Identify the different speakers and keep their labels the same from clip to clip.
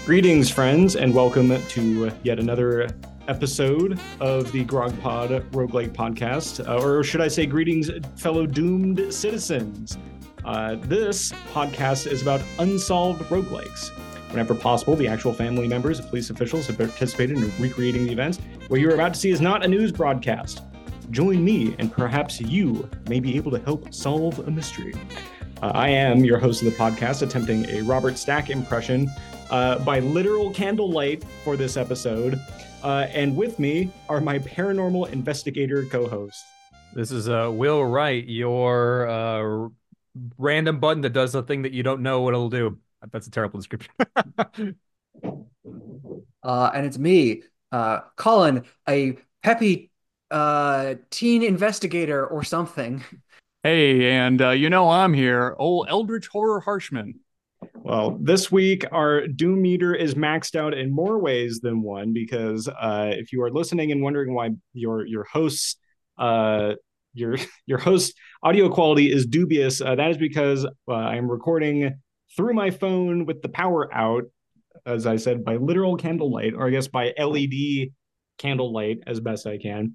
Speaker 1: Greetings, friends, and welcome to yet another episode of the GrogPod Roguelike Podcast, or should I say greetings, fellow doomed citizens. This podcast is about unsolved roguelikes. Whenever possible, the actual family members of police officials have participated in recreating the events. What you're about to see is not a news broadcast. Join me, and perhaps you may be able to help solve a mystery. I am your host of the podcast, attempting a Robert Stack impression by literal candlelight for this episode. And with me are my paranormal investigator co-hosts.
Speaker 2: This is Will Wright, your random button that does the thing that you don't know what it'll do. That's a terrible description.
Speaker 3: And it's me, Colin, a peppy teen investigator or something.
Speaker 4: Hey, and I'm here, old Eldritch Horror Harshman.
Speaker 1: Well, this week our Doom meter is maxed out in more ways than one, because if you are listening and wondering why your host audio quality is dubious, that is because I am recording through my phone with the power out, as I said, by literal candlelight, or I guess by LED candlelight as best I can,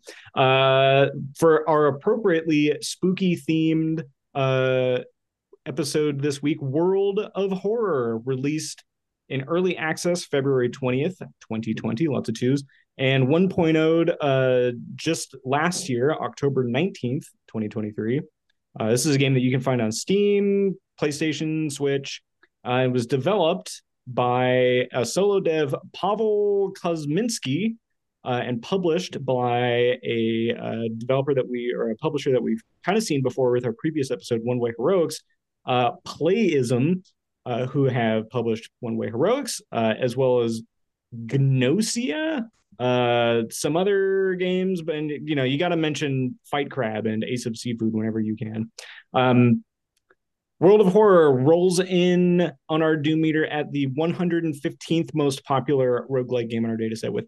Speaker 1: for our appropriately spooky themed episode this week. World of Horror, released in early access February 20th, 2020, lots of twos, and 1.0 just last year, October 19th, 2023. This is a game that you can find on Steam, PlayStation, Switch. It was developed by a solo dev, Pavel Kuzminski, and published by a developer or a publisher that we've kind of seen before with our previous episode, One Way Heroics, Playism, who have published One Way Heroics, as well as Gnosia, some other games, but you got to mention Fight Crab and Ace of Seafood whenever you can. World of Horror rolls in on our Doom meter at the 115th most popular roguelike game on our dataset, with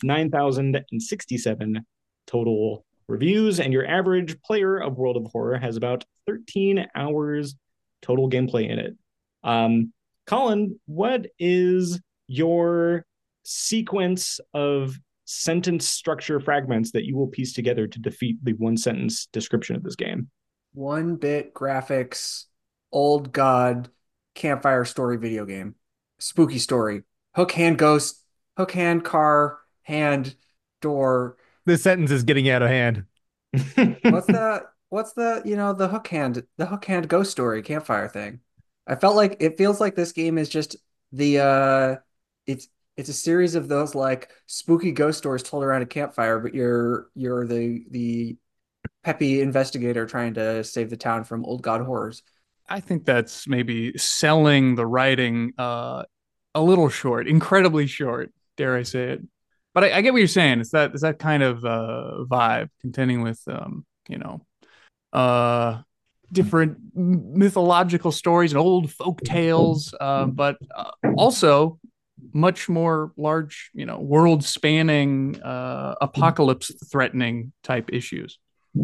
Speaker 1: 9,067 total reviews, and your average player of World of Horror has about 13 hours total gameplay in it. Colin, what is your sequence of sentence structure fragments that you will piece together to defeat the one-sentence description of this game?
Speaker 3: 1-bit graphics, old god, campfire story video game. Spooky story. Hook, hand, ghost. Hook, hand, car, hand, door.
Speaker 2: This sentence is getting out of hand.
Speaker 3: What's that? What's the hook hand ghost story campfire thing? It feels like this game is just it's a series of those like spooky ghost stories told around a campfire, but you're the peppy investigator trying to save the town from old god horrors.
Speaker 4: I think that's maybe selling the writing a little short, incredibly short, dare I say it. But I get what you're saying. It's that kind of vibe, contending with different mythological stories and old folk tales, but also much more large, world spanning, apocalypse threatening type issues.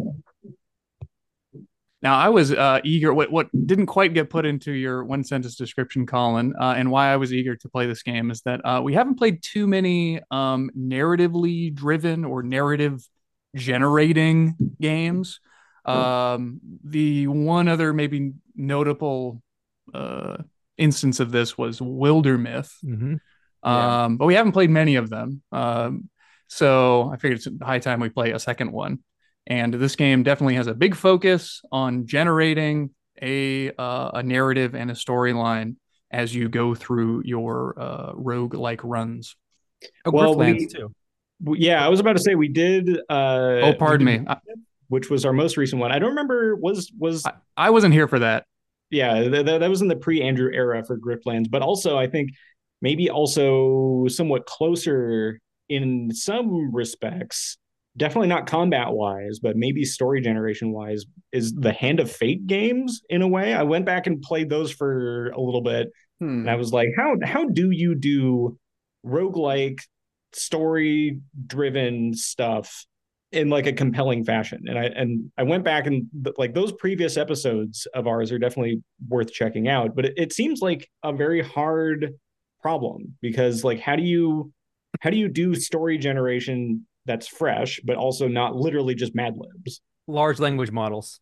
Speaker 4: Now, I was eager. What didn't quite get put into your one sentence description, Colin, and why I was eager to play this game is that we haven't played too many narratively driven or narrative generating games. The one other maybe notable instance of this was Wildermyth.
Speaker 2: Mm-hmm.
Speaker 4: But we haven't played many of them. So I figured it's high time we play a second one. And this game definitely has a big focus on generating a narrative and a storyline as you go through your roguelike runs.
Speaker 2: Oh,
Speaker 1: well,
Speaker 2: Griftlands too.
Speaker 1: Yeah, I was about to say we did.
Speaker 4: Pardon me.
Speaker 1: Which was our most recent one. I don't remember.
Speaker 4: I wasn't here for that.
Speaker 1: Yeah, that was in the pre-Andrew era for Griftlands, but also I think maybe also somewhat closer in some respects. Definitely not combat-wise, but maybe story generation-wise, is the Hand of Fate games, in a way. I went back and played those for a little bit, and I was like, how do you do roguelike, story-driven stuff in like a compelling fashion? And I went back and like those previous episodes of ours are definitely worth checking out, but it seems like a very hard problem, because like how do you do story generation that's fresh but also not literally just Mad Libs?
Speaker 2: Large language models.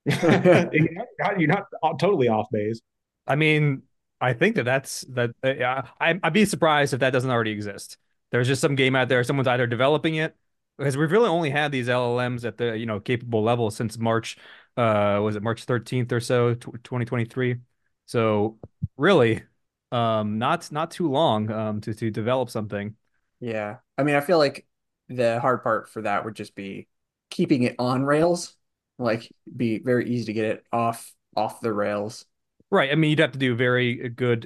Speaker 1: You're not totally off base.
Speaker 2: I mean, I think that's that. I'd be surprised if that doesn't already exist. There's just some game out there. Someone's either developing it, because we've really only had these LLMs at the capable level since March. Was it March 13th or so, 2023? So really, not too long to develop something.
Speaker 3: Yeah. I mean, I feel like the hard part for that would just be keeping it on rails. Like be very easy to get it off the rails.
Speaker 2: Right. I mean, you'd have to do very good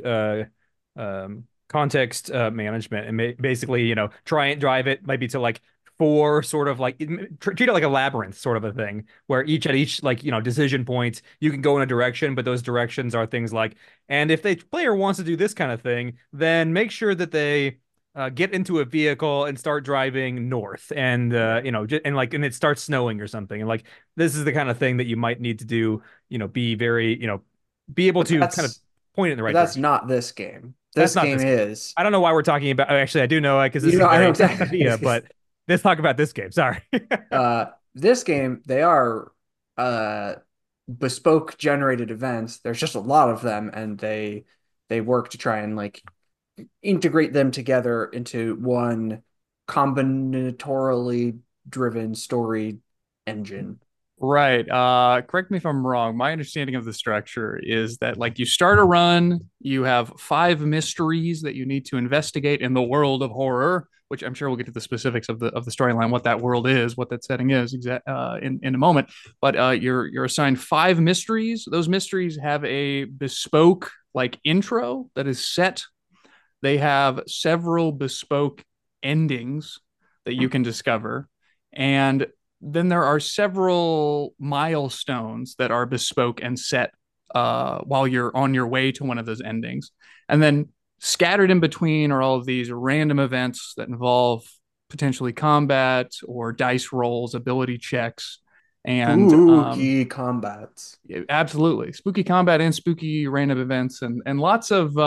Speaker 2: context management and basically, try and drive it maybe to like four sort of like treat it like a labyrinth sort of a thing where each like, decision point, you can go in a direction, but those directions are things like, and if the player wants to do this kind of thing, then make sure that they get into a vehicle and start driving north and and it starts snowing or something, and like this is the kind of thing that you might need to do, be very, be able
Speaker 3: But
Speaker 2: to kind of point it in the right
Speaker 3: that's
Speaker 2: direction.
Speaker 3: not this game.
Speaker 2: That's
Speaker 3: This
Speaker 2: not
Speaker 3: game
Speaker 2: this.
Speaker 3: is.
Speaker 2: I don't know why we're talking about. Actually, I do know because this is a
Speaker 3: I know
Speaker 2: very
Speaker 3: exactly.
Speaker 2: idea, but let's talk about this game. Sorry.
Speaker 3: This game, they are uh bespoke generated events. There's just a lot of them, and they work to try and like integrate them together into one combinatorially driven story engine.
Speaker 4: Right. Correct me if I'm wrong. My understanding of the structure is that like you start a run, you have 5 mysteries that you need to investigate in the world of horror, which I'm sure we'll get to the specifics of the storyline, what that world is, what that setting is, in a moment. But you're assigned 5 mysteries. Those mysteries have a bespoke like intro that is set. They have several bespoke endings that you can discover, and then there are several milestones that are bespoke and set while you're on your way to one of those endings. And then scattered in between are all of these random events that involve potentially combat or dice rolls, ability checks, and
Speaker 3: Spooky combats.
Speaker 4: absolutely spooky combat and spooky random events, and lots of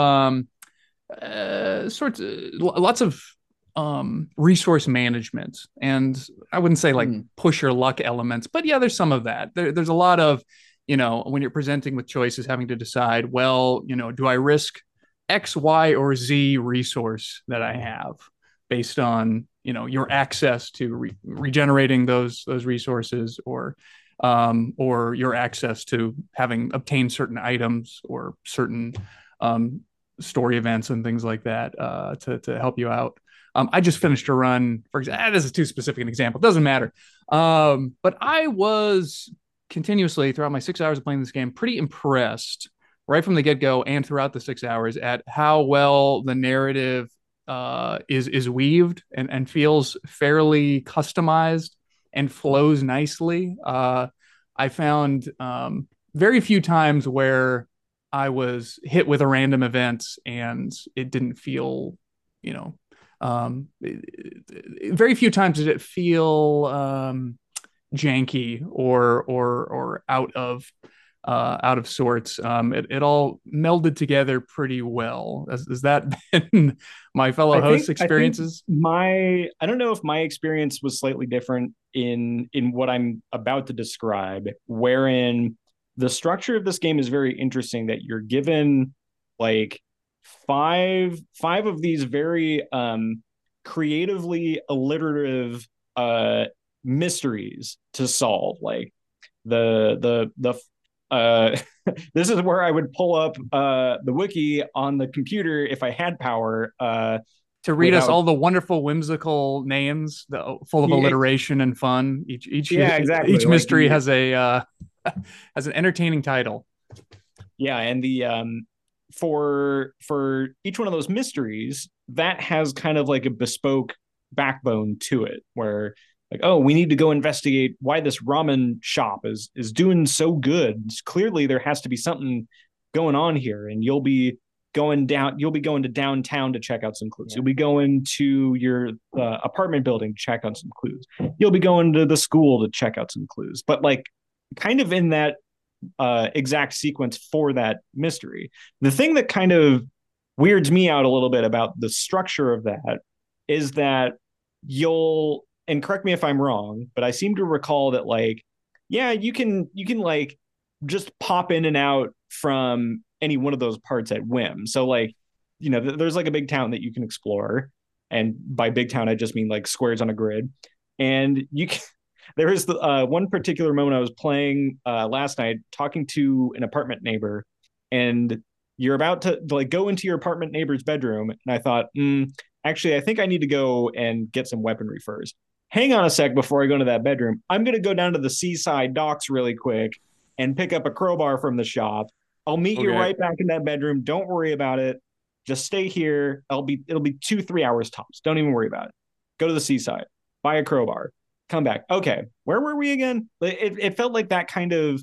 Speaker 4: lots of resource management, and I wouldn't say like push your luck elements, but yeah, there's some of that. There's a lot of, when you're presenting with choices, having to decide, well, do I risk X, Y, or Z resource that I have based on, your access to regenerating those resources, or your access to having obtained certain items or certain story events and things like that to help you out. I just finished a run, for example, this is too specific an example, doesn't matter. But I was continuously throughout my 6 hours of playing this game pretty impressed right from the get-go and throughout the 6 hours at how well the narrative is weaved and feels fairly customized and flows nicely. I found very few times where I was hit with a random event and it didn't feel, very few times did it feel janky or out of sorts. It all melded together pretty well. Has that been my fellow hosts' experiences?
Speaker 1: I don't know if my experience was slightly different in what I'm about to describe, wherein the structure of this game is very interesting, that you're given like five of these very creatively alliterative mysteries to solve. Like the this is where I would pull up the wiki on the computer if I had power
Speaker 4: to read us all the wonderful whimsical names full of alliteration and fun. Each mystery has a has an entertaining title.
Speaker 1: Yeah, and the for each one of those mysteries, that has kind of like a bespoke backbone to it, where like, oh, we need to go investigate why this ramen shop is doing so good. Clearly there has to be something going on here, and you'll be going to downtown to check out some clues. You'll be going to your apartment building to check out some clues. You'll be going to the school to check out some clues. But like kind of in that exact sequence for that mystery. The thing that kind of weirds me out a little bit about the structure of that is that you'll, and correct me if I'm wrong, but I seem to recall that like, yeah, you can like just pop in and out from any one of those parts at whim. So like, there's like a big town that you can explore, and by big town I just mean like squares on a grid, and you can. There is the one particular moment I was playing last night, talking to an apartment neighbor, and you're about to like go into your apartment neighbor's bedroom, and I thought, actually, I think I need to go and get some weaponry first. Hang on a sec before I go into that bedroom. I'm going to go down to the seaside docks really quick and pick up a crowbar from the shop. I'll meet you right back in that bedroom. Don't worry about it. Just stay here. It'll be 2-3 hours tops. Don't even worry about it. Go to the seaside, buy a crowbar, come back. Okay, where were we again? It felt like that kind of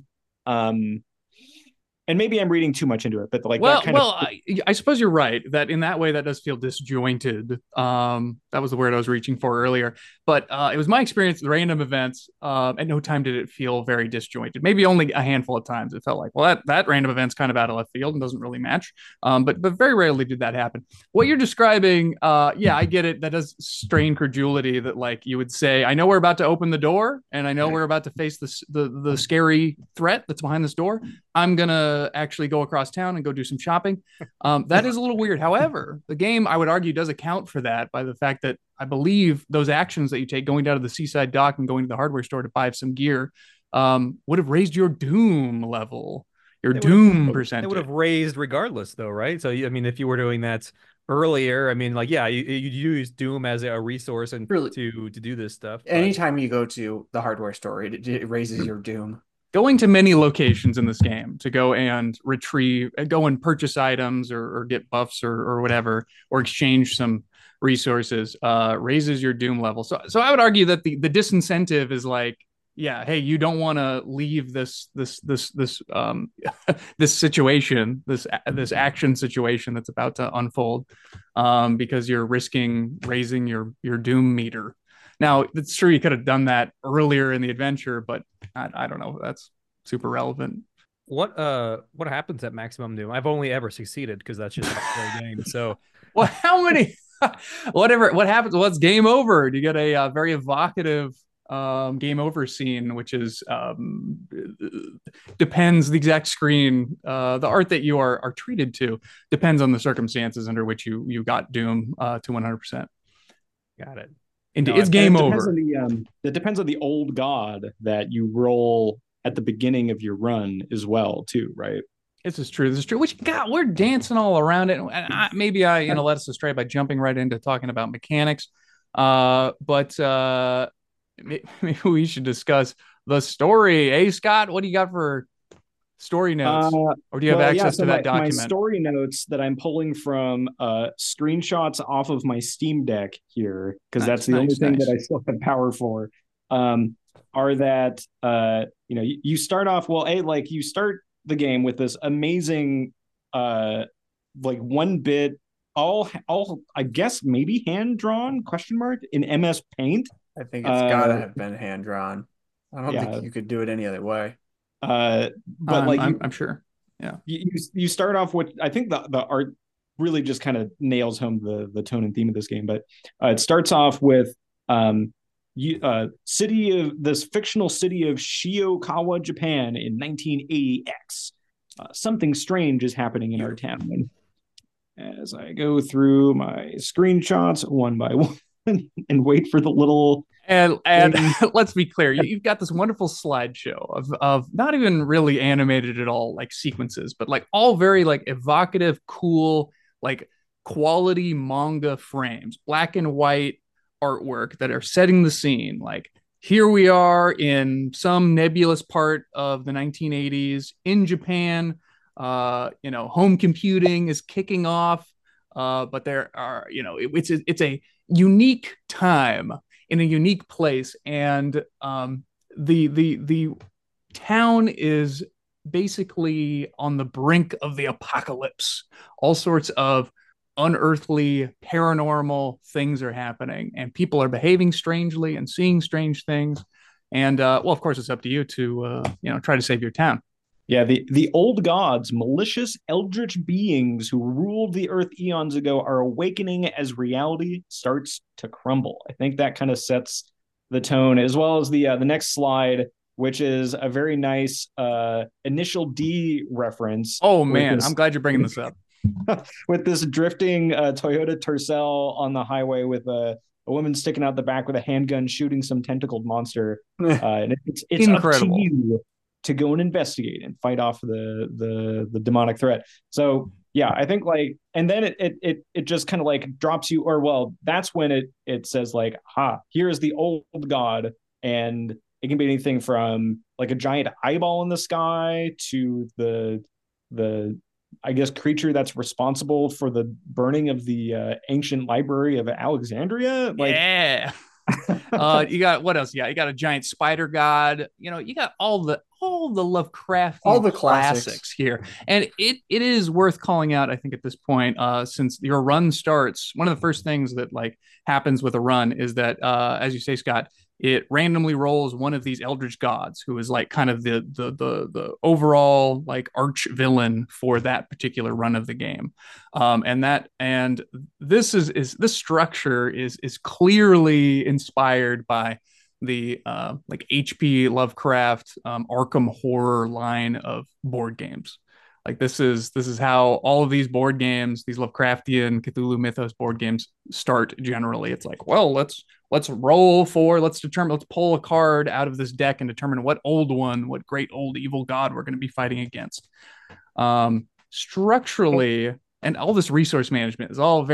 Speaker 1: and maybe I'm reading too much into it, but like
Speaker 4: well,
Speaker 1: that kind
Speaker 4: well,
Speaker 1: of.
Speaker 4: I suppose you're right that in that way that does feel disjointed. That was the word I was reaching for earlier. But it was my experience with random events. At no time did it feel very disjointed. Maybe only a handful of times it felt like, well, that random event's kind of out of left field and doesn't really match. But very rarely did that happen. What you're describing, yeah, I get it. That does strain credulity. That like you would say, I know we're about to open the door, and I know we're about to face the scary threat that's behind this door. I'm gonna actually go across town and go do some shopping. That is a little weird. However, the game, I would argue, does account for that by the fact that I believe those actions that you take, going down to the seaside dock and going to the hardware store to buy some gear, would have raised your doom level, your doom percentage.
Speaker 2: They would have raised regardless, though, right? So, I mean, if you were doing that earlier, I mean, like, yeah, you use doom as a resource and
Speaker 3: Really,
Speaker 2: to do this stuff.
Speaker 3: anytime you go to the hardware store, it raises your doom.
Speaker 4: Going to many locations in this game to go and go and purchase items or get buffs or whatever, or exchange some resources, raises your doom level. So I would argue that the disincentive is like, yeah, hey, you don't want to leave this this situation, this action situation that's about to unfold, because you're risking raising your doom meter. Now, it's true you could have done that earlier in the adventure, but I don't know if that's super relevant.
Speaker 2: What happens at maximum doom? I've only ever succeeded because that's just a game. So,
Speaker 4: well, how many? What happens? What's game over? You get a very evocative game over scene, which is depends the exact screen. The art that you are treated to depends on the circumstances under which you got doom to 100%.
Speaker 2: Got it.
Speaker 4: It's game over.
Speaker 1: It depends on the old god that you roll at the beginning of your run as well, too, right?
Speaker 4: This is true. Which, God, we're dancing all around it. And maybe I led us astray by jumping right into talking about mechanics. But maybe we should discuss the story. Hey, Scott, what do you got for story notes, or do you have access to that document?
Speaker 1: My story notes that I'm pulling from screenshots off of my Steam Deck here, because that's the only thing that I still have power for, are that you start off you start the game with this amazing like 1-bit all I guess maybe hand drawn in MS Paint.
Speaker 3: I think it's gotta have been hand drawn. I don't think you could do it any other way.
Speaker 4: But I'm sure. Yeah.
Speaker 1: You start off with, I think the art really just kind of nails home the tone and theme of this game. But it starts off with this fictional city of Shiokawa, Japan in 1980X. Something strange is happening in our town. And as I go through my screenshots one by one and wait for the little.
Speaker 4: And let's be clear, you've got this wonderful slideshow of not even really animated at all, like sequences, but like all very like evocative, cool, like quality manga frames, black and white artwork that are setting the scene. Like, here we are in some nebulous part of the 1980s in Japan. Home computing is kicking off, but there are, it's a unique time in a unique place, and the town is basically on the brink of the apocalypse. All sorts of unearthly, paranormal things are happening, and people are behaving strangely and seeing strange things. And of course, it's up to you to try to save your town.
Speaker 1: Yeah, the old gods, malicious eldritch beings who ruled the earth eons ago, are awakening as reality starts to crumble. I think that kind of sets the tone, as well as the next slide, which is a very nice Initial D reference
Speaker 4: Oh
Speaker 1: with
Speaker 4: man, I'm
Speaker 1: this
Speaker 4: glad you're bringing this up.
Speaker 1: with this drifting Toyota Tercel on the highway with a woman sticking out the back with a handgun shooting some tentacled monster. And it's up to
Speaker 4: Incredible.
Speaker 1: you to go and investigate and fight off the demonic threat. So yeah, I think like, and then it just kind of like drops you, or well, that's when it says like, ha, here's the old god, and it can be anything from like a giant eyeball in the sky to the I guess creature that's responsible for the burning of the ancient library of Alexandria. Like,
Speaker 4: Yeah. You got what else? Yeah, you got a giant spider god. You know, you got all the Lovecraftian
Speaker 3: All the
Speaker 4: classics here, and it is worth calling out. I think at this point, since your run starts, one of the first things that like happens with a run is that, as you say, Scott, it randomly rolls one of these eldritch gods, who is like kind of the overall like arch villain for that particular run of the game, and this structure is clearly inspired by the like H.P. Lovecraft Arkham horror line of board games. Like this is how all of these board games, these Lovecraftian Cthulhu Mythos board games start generally. It's like, well, let's pull a card out of this deck and determine what great old evil god we're going to be fighting against. Structurally, and all this resource management is all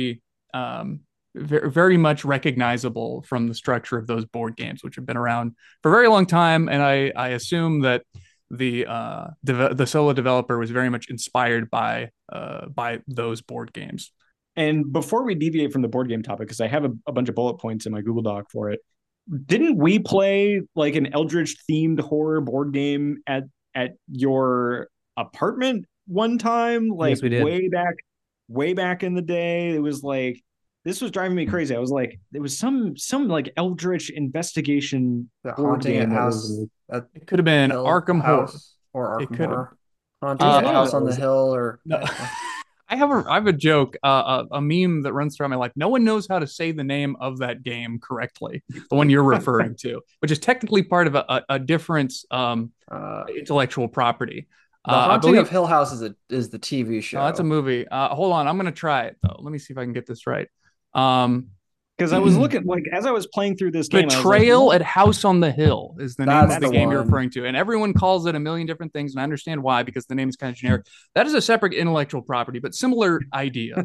Speaker 4: very much recognizable from the structure of those board games, which have been around for a very long time. And I assume that the solo developer was very much inspired by those board games.
Speaker 1: and before we deviate from the board game topic, because I have a bunch of bullet points in my Google Doc for it, didn't we play like an Eldritch themed horror board game at your apartment one time? Like
Speaker 2: Yes, we did.
Speaker 1: way back in the day. It was like this was driving me crazy. I was like, there was some like Eldritch investigation
Speaker 3: The
Speaker 1: board
Speaker 3: haunting at
Speaker 1: game that
Speaker 3: house
Speaker 1: was
Speaker 3: at
Speaker 4: It could have been
Speaker 3: Hill
Speaker 4: Arkham Horror.
Speaker 3: House or
Speaker 4: It
Speaker 3: Arkham
Speaker 4: could have.
Speaker 3: Horror. Haunting at
Speaker 1: one of
Speaker 3: House on the
Speaker 1: those.
Speaker 3: Hill or
Speaker 4: No. I have a joke, a meme that runs throughout my life. No one knows how to say the name of that game correctly, the one you're referring to, which is technically part of a different intellectual property.
Speaker 3: The
Speaker 4: I
Speaker 3: Haunting
Speaker 4: believe
Speaker 3: of Hill House is the TV show.
Speaker 4: no, that's a movie. Hold on, I'm gonna try it though. Let me see if I can get this right.
Speaker 1: Because I was looking like as I was playing through this game,
Speaker 4: Betrayal
Speaker 1: I was like,
Speaker 4: at House on the Hill is the name
Speaker 3: That's
Speaker 4: of the
Speaker 3: the
Speaker 4: game you're
Speaker 3: one.
Speaker 4: referring to, and everyone calls it a million different things, and I understand why because the name is kind of generic. That is a separate intellectual property, but similar idea.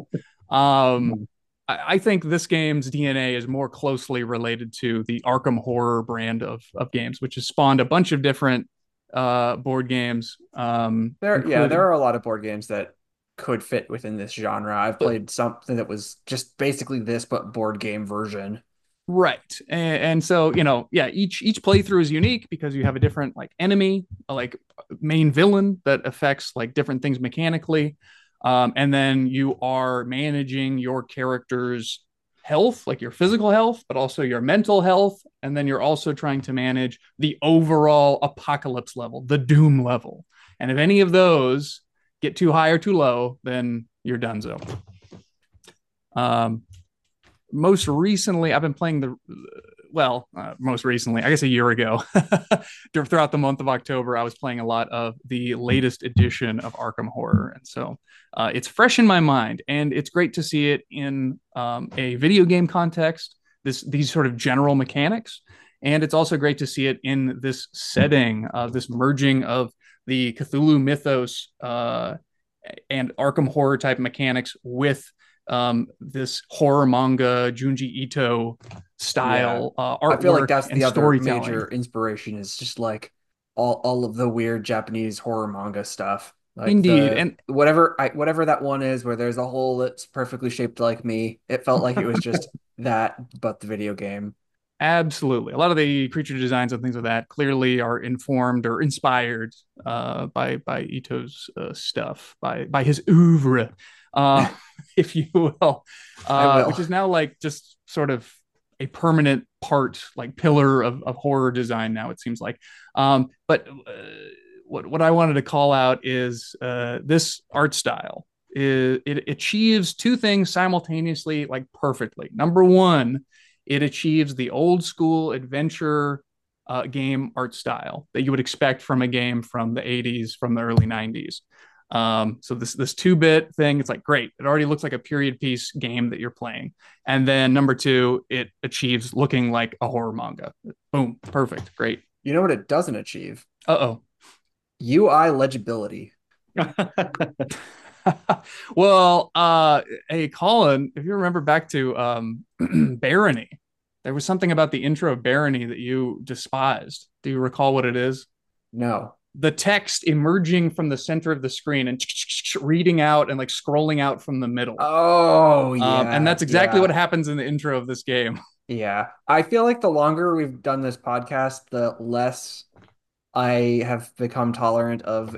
Speaker 4: I think this game's DNA is more closely related to the Arkham Horror brand of games, which has spawned a bunch of different board games.
Speaker 3: There are a lot of board games that could fit within this genre. I've played something that was just basically this but board game version.
Speaker 4: Right. And so, each playthrough is unique because you have a different like enemy, like main villain that affects like different things mechanically. And then you are managing your character's health, like your physical health, but also your mental health. And then you're also trying to manage the overall apocalypse level, the doom level. And if any of those get too high or too low, then you're donezo. Most recently, I've been playing most recently, I guess a year ago, throughout the month of October, I was playing a lot of the latest edition of Arkham Horror. And so it's fresh in my mind, and it's great to see it in a video game context, these sort of general mechanics. And it's also great to see it in this setting, this merging of the Cthulhu mythos and Arkham Horror type mechanics with this horror manga Junji Ito style artwork.
Speaker 3: I feel like that's
Speaker 4: and
Speaker 3: the other
Speaker 4: storytelling.
Speaker 3: major inspiration is just like all of the weird Japanese horror manga stuff. Like
Speaker 4: Indeed, and
Speaker 3: whatever that one is where there's a hole that's perfectly shaped like me. It felt like it was just that, but the video game.
Speaker 4: absolutely, a lot of the creature designs and things like that clearly are informed or inspired by Ito's stuff, by his oeuvre, if you will, which is now like just sort of a permanent part, like pillar of horror design now, it seems like. But what I wanted to call out is this art style. It achieves two things simultaneously, like perfectly. Number one, it achieves the old school adventure game art style that you would expect from a game from the 80s, from the early 90s. So this 2-bit thing, it's like great. It already looks like a period piece game that you're playing. And then number two, it achieves looking like a horror manga. Boom, perfect, great.
Speaker 3: You know what it doesn't achieve?
Speaker 4: Uh-oh.
Speaker 3: UI legibility.
Speaker 4: Well, hey, Colin, if you remember back to Barony, there was something about the intro of Barony that you despised. Do you recall what it is?
Speaker 3: No.
Speaker 4: The text emerging from the center of the screen and reading out and like scrolling out from the middle.
Speaker 3: Oh, yeah.
Speaker 4: And that's exactly
Speaker 3: yeah.
Speaker 4: what happens in the intro of this game.
Speaker 3: Yeah. I feel like the longer we've done this podcast, the less I have become tolerant of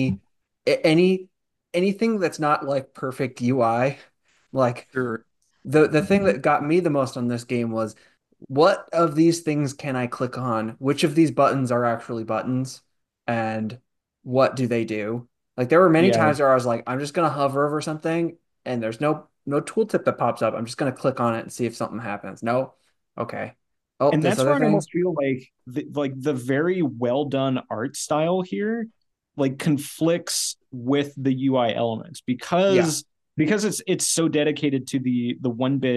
Speaker 3: any anything that's not like perfect UI. Like
Speaker 4: Sure.
Speaker 3: the thing that got me the most on this game was what of these things can I click on? Which of these buttons are actually buttons? And what do they do? Like there were many
Speaker 1: Yeah.
Speaker 3: times where I was like, I'm just gonna hover over something and there's no tooltip that pops up. I'm just gonna click on it and see if something happens. No. Okay. Oh,
Speaker 1: And
Speaker 3: this
Speaker 1: that's
Speaker 3: other
Speaker 1: where I
Speaker 3: thing.
Speaker 1: almost feel like the very well done art style here like conflicts with the UI elements because it's so dedicated to the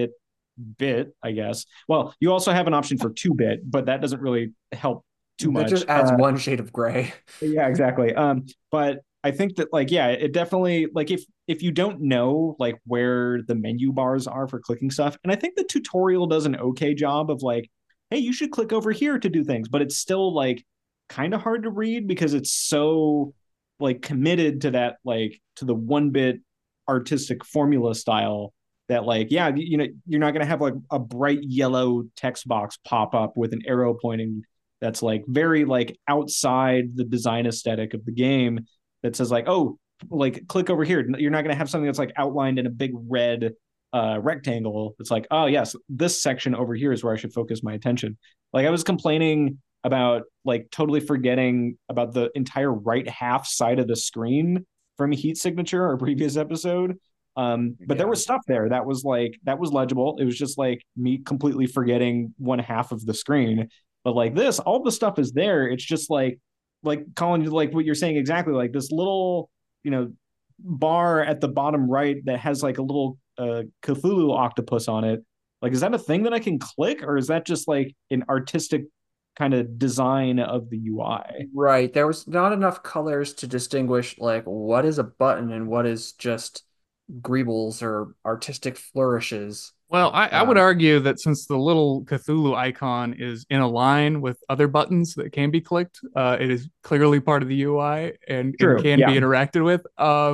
Speaker 1: 1-bit, I guess. Well, you also have an option for 2-bit, but that doesn't really help too
Speaker 3: That
Speaker 1: much.
Speaker 3: just adds one shade of gray.
Speaker 1: Yeah, exactly. But I think that like yeah, it definitely like if you don't know like where the menu bars are for clicking stuff, and I think the tutorial does an okay job of like, hey, you should click over here to do things, but it's still like kind of hard to read because it's so like committed to that like to the 1-bit artistic formula style that like yeah, you know, you're not gonna have like a bright yellow text box pop up with an arrow pointing that's like very like outside the design aesthetic of the game that says like, oh, like click over here. You're not going to have something that's like outlined in a big red rectangle. It's like, oh yes, this section over here is where I should focus my attention. Like I was complaining about like totally forgetting about the entire right half side of the screen from Heat Signature, our previous episode. But there was stuff there that was like that was legible. It was just like me completely forgetting one half of the screen. But like this, all the stuff is there. It's just like Colin, like what you're saying exactly, like this little, you know, bar at the bottom right that has like a little Cthulhu octopus on it. Like, is that a thing that I can click, or is that just like an artistic kind of design of the UI?
Speaker 3: Right. There was not enough colors to distinguish like what is a button and what is just greebles or artistic flourishes.
Speaker 4: Well, I would argue that since the little Cthulhu icon is in a line with other buttons that can be clicked, it is clearly part of the UI and
Speaker 1: True,
Speaker 4: can
Speaker 1: yeah.
Speaker 4: be interacted with.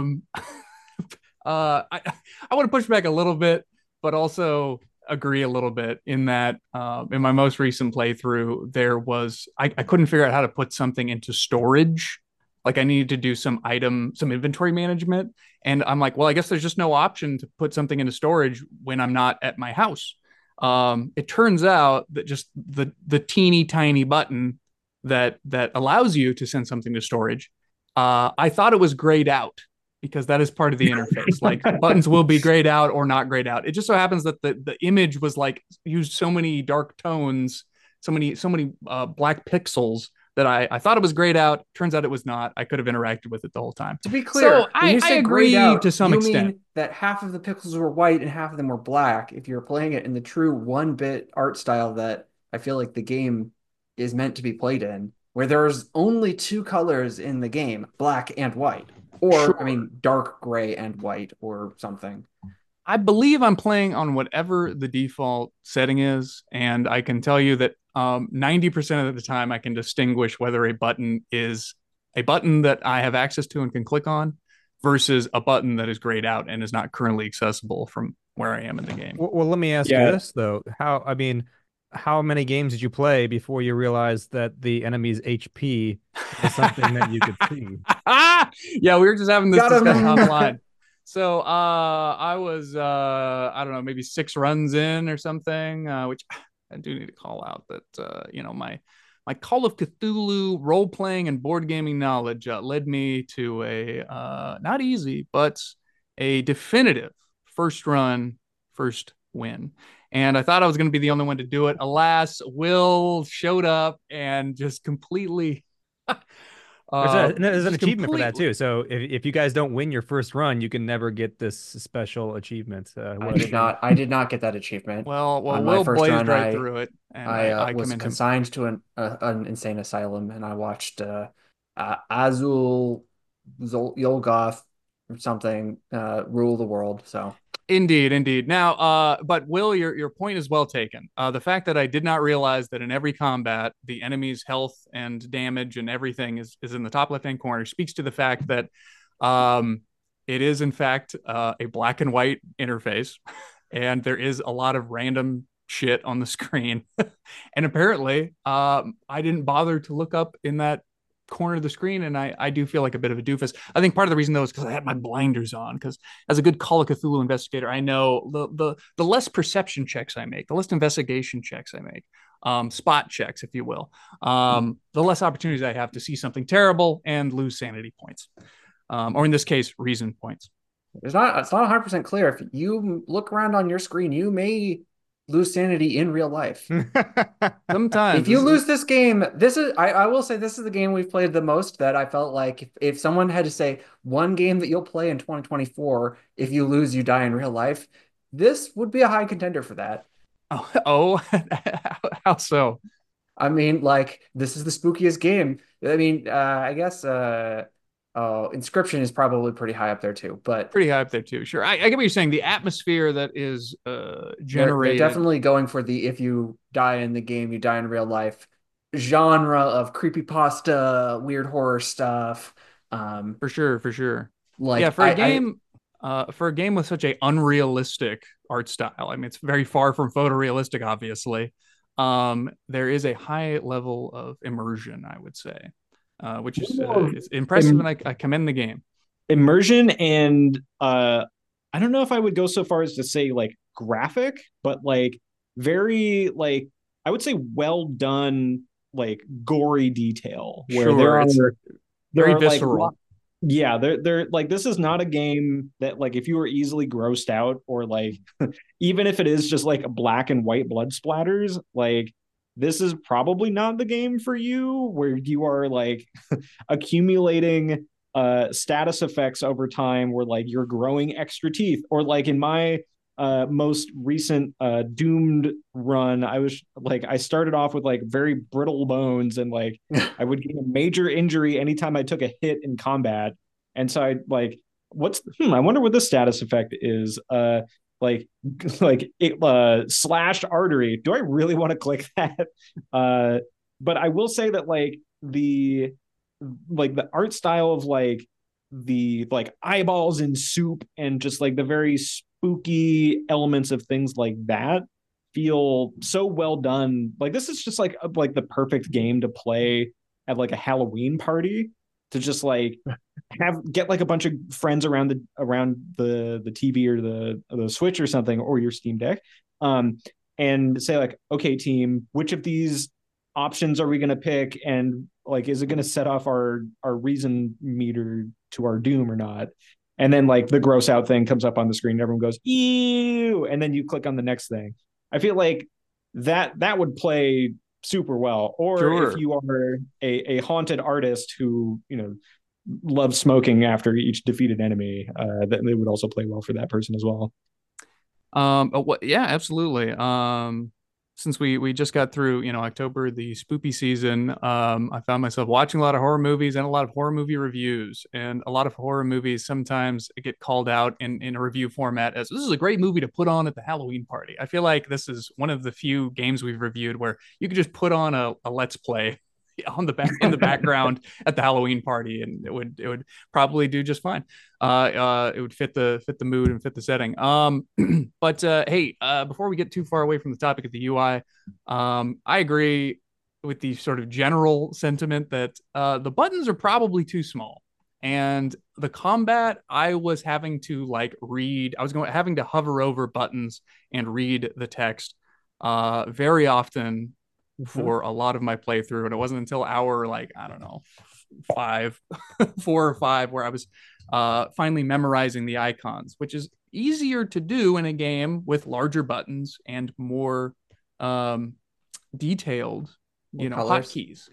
Speaker 4: I want to push back a little bit, but also agree a little bit in that in my most recent playthrough, there was I couldn't figure out how to put something into storage. Like I needed to do some inventory management. And I'm like, well, I guess there's just no option to put something into storage when I'm not at my house. It turns out that just the teeny tiny button that allows you to send something to storage, I thought it was grayed out because that is part of the interface. Like buttons will be grayed out or not grayed out. It just so happens that the image was like used so many dark tones, so many black pixels that I thought it was grayed out. Turns out it was not. I could have interacted with it the whole time.
Speaker 3: To be clear,
Speaker 4: so
Speaker 3: when you say
Speaker 4: agree
Speaker 3: grayed out,
Speaker 4: to some
Speaker 3: you
Speaker 4: extent.
Speaker 3: mean that half of the pixels were white and half of them were black. If you're playing it in the true 1-bit art style that I feel like the game is meant to be played in, where there's only two colors in the game, black and white. Or,
Speaker 4: Sure.
Speaker 3: I mean, dark gray and white or something.
Speaker 4: I believe I'm playing on whatever the default setting is, and I can tell you that 90% of the time I can distinguish whether a button is a button that I have access to and can click on versus a button that is grayed out and is not currently accessible from where I am in the game.
Speaker 2: Well, let me ask you this though. How many games did you play before you realized that the enemy's HP was something that you could see?
Speaker 4: Yeah, we were just having this
Speaker 3: Got him.
Speaker 4: discussion offline. So I was I don't know, maybe 6 runs in or something, which I do need to call out that my my Call of Cthulhu role playing and board gaming knowledge led me to a not easy, but a definitive first run, first win. And I thought I was going to be the only one to do it. Alas, Will showed up and just completely.
Speaker 2: There's an achievement for that too. So if you guys don't win your first run, you can never get this special achievement.
Speaker 3: I did not get that achievement.
Speaker 4: Well,
Speaker 3: On
Speaker 4: Will
Speaker 3: my first
Speaker 4: blazed
Speaker 3: run,
Speaker 4: right through it, and
Speaker 3: I was
Speaker 4: commend him.
Speaker 3: consigned to an insane asylum, and I watched Azul Yolgoth or something rule the world. So
Speaker 4: Indeed. Now, but Will, your point is well taken. The fact that I did not realize that in every combat, the enemy's health and damage and everything is in the top left-hand corner speaks to the fact that it is, in fact, a black and white interface, and there is a lot of random shit on the screen. And apparently, I didn't bother to look up in that corner of the screen, and I do feel like a bit of a doofus. I think part of the reason though is because I had my blinders on, because as a good Call of Cthulhu investigator, I know the less perception checks I make, the less investigation checks I make, spot checks, if you will, the less opportunities I have to see something terrible and lose sanity points, or in this case, reason points.
Speaker 3: it's not 100% clear. If you look around on your screen, you may lose sanity in real life.
Speaker 4: Sometimes
Speaker 3: if you lose this game, I will say this is the game we've played the most that I felt like if someone had to say one game that you'll play in 2024, if you lose, you die in real life, this would be a high contender for that.
Speaker 4: Oh, how so?
Speaker 3: I mean, like, this is the spookiest game. I mean, I guess Inscription is probably pretty high up there too, but
Speaker 4: pretty high up there too. Sure, I get what you're saying. The atmosphere that is generated.
Speaker 3: They're definitely going for the if you die in the game, you die in real life genre of creepypasta, weird horror stuff.
Speaker 4: For sure.
Speaker 3: Like,
Speaker 4: yeah, for a game with such a unrealistic art style. I mean, it's very far from photorealistic, obviously. There is a high level of immersion, I would say. Which is it's impressive, and I commend the game.
Speaker 1: Immersion and I don't know if I would go so far as to say like graphic, but like very like I would say well done, like gory detail where
Speaker 4: sure, very visceral.
Speaker 1: Like, yeah, they're like this is not a game that like if you were easily grossed out or like even if it is just like black and white blood splatters, like this is probably not the game for you where you are like accumulating status effects over time where like you're growing extra teeth or like in my most recent doomed run I started off with like very brittle bones and like I would get a major injury anytime I took a hit in combat, and so I like I wonder what this status effect is. Like it slashed artery. Do I really want to click that? But I will say that like the art style of like the like eyeballs in soup and just like the very spooky elements of things like that feel so well done. Like this is just like the perfect game to play at like a Halloween party, to just like get like a bunch of friends around the TV or the Switch or something or your Steam Deck, and say like, okay, team, which of these options are we going to pick, and like is it going to set off our reason meter to our doom or not? And then like the gross out thing comes up on the screen and everyone goes ew, and then you click on the next thing. I feel like that would play super well. Or
Speaker 4: sure.
Speaker 1: If you are a haunted artist who loves smoking after each defeated enemy, that it would also play well for that person as well.
Speaker 4: Yeah, absolutely. Since we just got through, October, the spoopy season, I found myself watching a lot of horror movies and a lot of horror movie reviews. And a lot of horror movies sometimes get called out in a review format as this is a great movie to put on at the Halloween party. I feel like this is one of the few games we've reviewed where you could just put on a Let's Play in the background at the Halloween party, and it would probably do just fine. It would fit the mood and fit the setting. But hey, before we get too far away from the topic of the UI, I agree with the sort of general sentiment that the buttons are probably too small, and the combat I was having to like read. I was having to hover over buttons and read the text very often. for a lot of my playthrough, and it wasn't until hour like I don't know 5, 4 or 5 where I was finally memorizing the icons, which is easier to do in a game with larger buttons and more detailed,
Speaker 3: colors.
Speaker 4: hotkeys.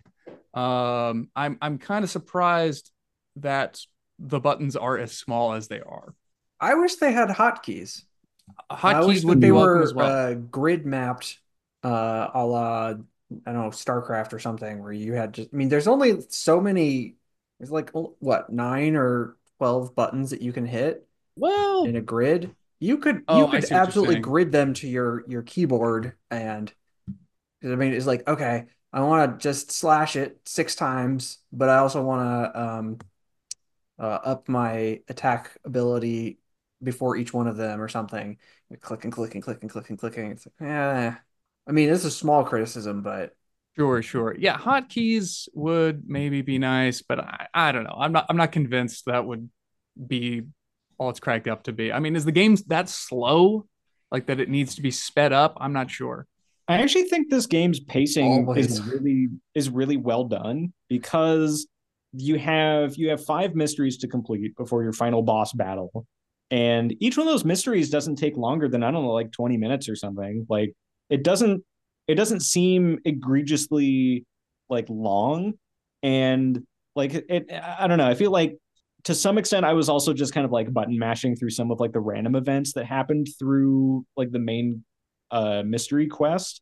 Speaker 4: I'm kind of surprised that the buttons are as small as they are.
Speaker 3: I wish they had hotkeys. I wish
Speaker 4: Hotkeys would
Speaker 3: that
Speaker 4: be
Speaker 3: they
Speaker 4: welcome
Speaker 3: were
Speaker 4: as well.
Speaker 3: grid mapped, a la, I don't know, StarCraft or something, where you had just, I mean, there's only so many, there's like, what, 9 or 12 buttons that you can hit
Speaker 4: Well,
Speaker 3: in a grid. You
Speaker 4: oh, I
Speaker 3: could
Speaker 4: see what you're
Speaker 3: absolutely
Speaker 4: saying.
Speaker 3: grid them to your keyboard, and I mean, it's like, okay, I want to just slash it 6 times, but I also want to up my attack ability before each one of them or something. You're clicking, clicking, clicking, clicking, clicking. It's like, I mean, this is a small criticism, but
Speaker 4: Sure, sure. Yeah, hotkeys would maybe be nice, but I don't know. I'm not convinced that would be all it's cracked up to be. I mean, is the game that slow? Like that it needs to be sped up? I'm not sure.
Speaker 1: I actually think this game's pacing
Speaker 3: always.
Speaker 1: is really well done because you have 5 mysteries to complete before your final boss battle. And each one of those mysteries doesn't take longer than, I don't know, like 20 minutes or something. Like it doesn't it doesn't seem egregiously like long. And like I don't know, I feel like to some extent I was also just kind of like button mashing through some of like the random events that happened through like the main mystery quest.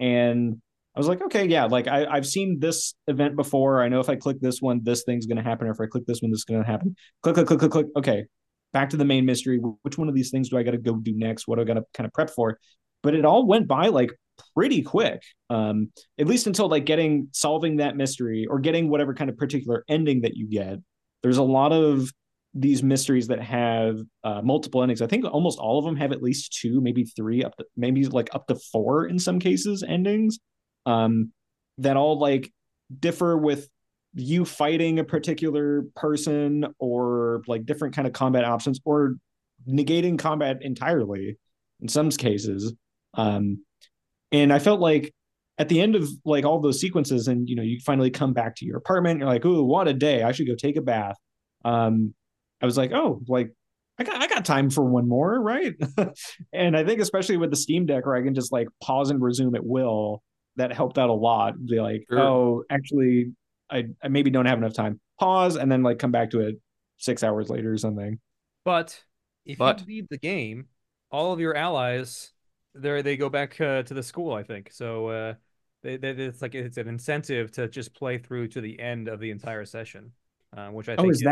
Speaker 1: And I was like, okay, yeah, like I've seen this event before. I know if I click this one, this thing's gonna happen, or if I click this one, this is gonna happen. Click, click, click, click, click. Okay, back to the main mystery. Which one of these things do I got to go do next? What do I got to kind of prep for? But it all went by like pretty quick. At least until like getting solving that mystery or getting whatever kind of particular ending that you get. There's a lot of these mysteries that have multiple endings. I think almost all of them have at least 2, maybe 3, up to maybe like up to 4 in some cases endings. Um, that all like differ with you fighting a particular person or like different kind of combat options or negating combat entirely in some cases. Um, and I felt like at the end of like all those sequences, and you finally come back to your apartment, you're like, "Ooh, what a day! I should go take a bath." Um, I was like, "Oh, like I got time for one more, right?" And I think especially with the Steam Deck, where I can just like pause and resume at will, that helped out a lot. Be like,
Speaker 4: Sure.
Speaker 1: "Oh, actually, I maybe don't have enough time." Pause and then like come back to it 6 hours later or something.
Speaker 2: But if you
Speaker 4: But
Speaker 2: leave the game, all of your allies they go back to the school, I think. So it's like it's an incentive to just play through to the end of the entire session, which I
Speaker 1: Oh,
Speaker 2: think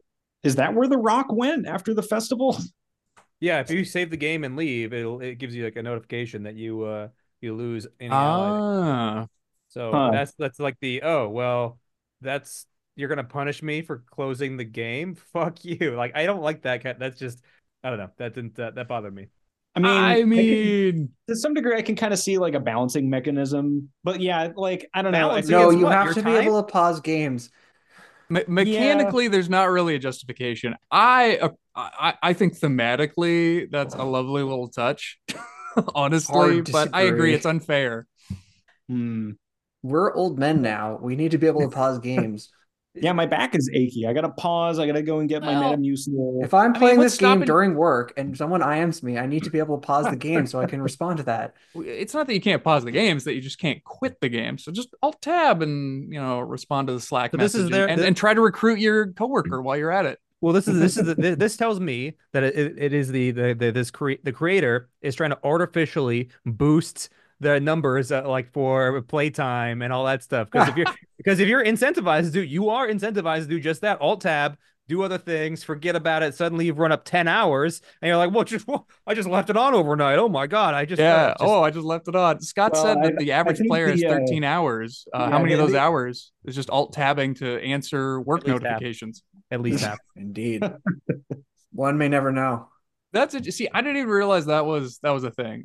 Speaker 1: is that where the Rock went after the festival?
Speaker 2: yeah. If you save the game and leave, it gives you like a notification that you lose any ally.
Speaker 4: ah,
Speaker 2: So
Speaker 1: Huh.
Speaker 2: that's like the oh well, that's you're gonna punish me for closing the game. Fuck you. Like I don't like that. That's just I don't know. That didn't that bothered me.
Speaker 1: I
Speaker 4: I
Speaker 1: mean, I can
Speaker 4: mean,
Speaker 1: to some degree I can kind of see like a balancing mechanism, but yeah, like I don't know. I
Speaker 2: Balance
Speaker 1: think
Speaker 3: No,
Speaker 2: against
Speaker 1: it's
Speaker 3: you
Speaker 2: what?
Speaker 3: have
Speaker 2: Your
Speaker 3: to be
Speaker 2: time?
Speaker 3: able to pause games.
Speaker 1: yeah.
Speaker 4: mechanically, there's not really a justification. I think thematically, that's a lovely little touch, honestly.
Speaker 3: Hard
Speaker 4: But I agree, it's
Speaker 3: disagree.
Speaker 4: unfair.
Speaker 1: Hmm.
Speaker 3: We're old men now. We need to be able to pause games.
Speaker 1: Yeah, my back is achy. I gotta pause. I gotta go and get my
Speaker 4: Well,
Speaker 1: Metamucil.
Speaker 3: If I'm
Speaker 4: I mean,
Speaker 3: playing
Speaker 4: what's
Speaker 3: this game
Speaker 4: stopping?
Speaker 3: during work and someone IMs me, I need to be able to pause the game so I can respond to that.
Speaker 4: It's not that you can't pause the game; it's that you just can't quit the game. So just Alt Tab and respond to the Slack
Speaker 2: So this is
Speaker 4: message and
Speaker 2: their
Speaker 4: and, and try to recruit your coworker while you're at it.
Speaker 2: well, this tells me that it is the creator is trying to artificially boost the numbers like for playtime and all that stuff. Because if you're incentivized to do you are incentivized to do just that. Alt tab, do other things, forget about it. Suddenly you've run up 10 hours and you're like, I just left it on overnight. Oh my God.
Speaker 4: Yeah.
Speaker 2: Just
Speaker 4: Oh, I just left it on. Scott
Speaker 1: Well,
Speaker 4: said that the
Speaker 1: I
Speaker 4: average
Speaker 1: think
Speaker 4: player has
Speaker 1: the
Speaker 4: 13 hours. How
Speaker 1: yeah
Speaker 4: many of those hours is just alt tabbing to answer
Speaker 2: at
Speaker 4: work
Speaker 2: least half.
Speaker 4: notifications?
Speaker 2: At least half.
Speaker 3: Indeed. One may never know.
Speaker 4: That's it. See, I didn't even realize that was a thing.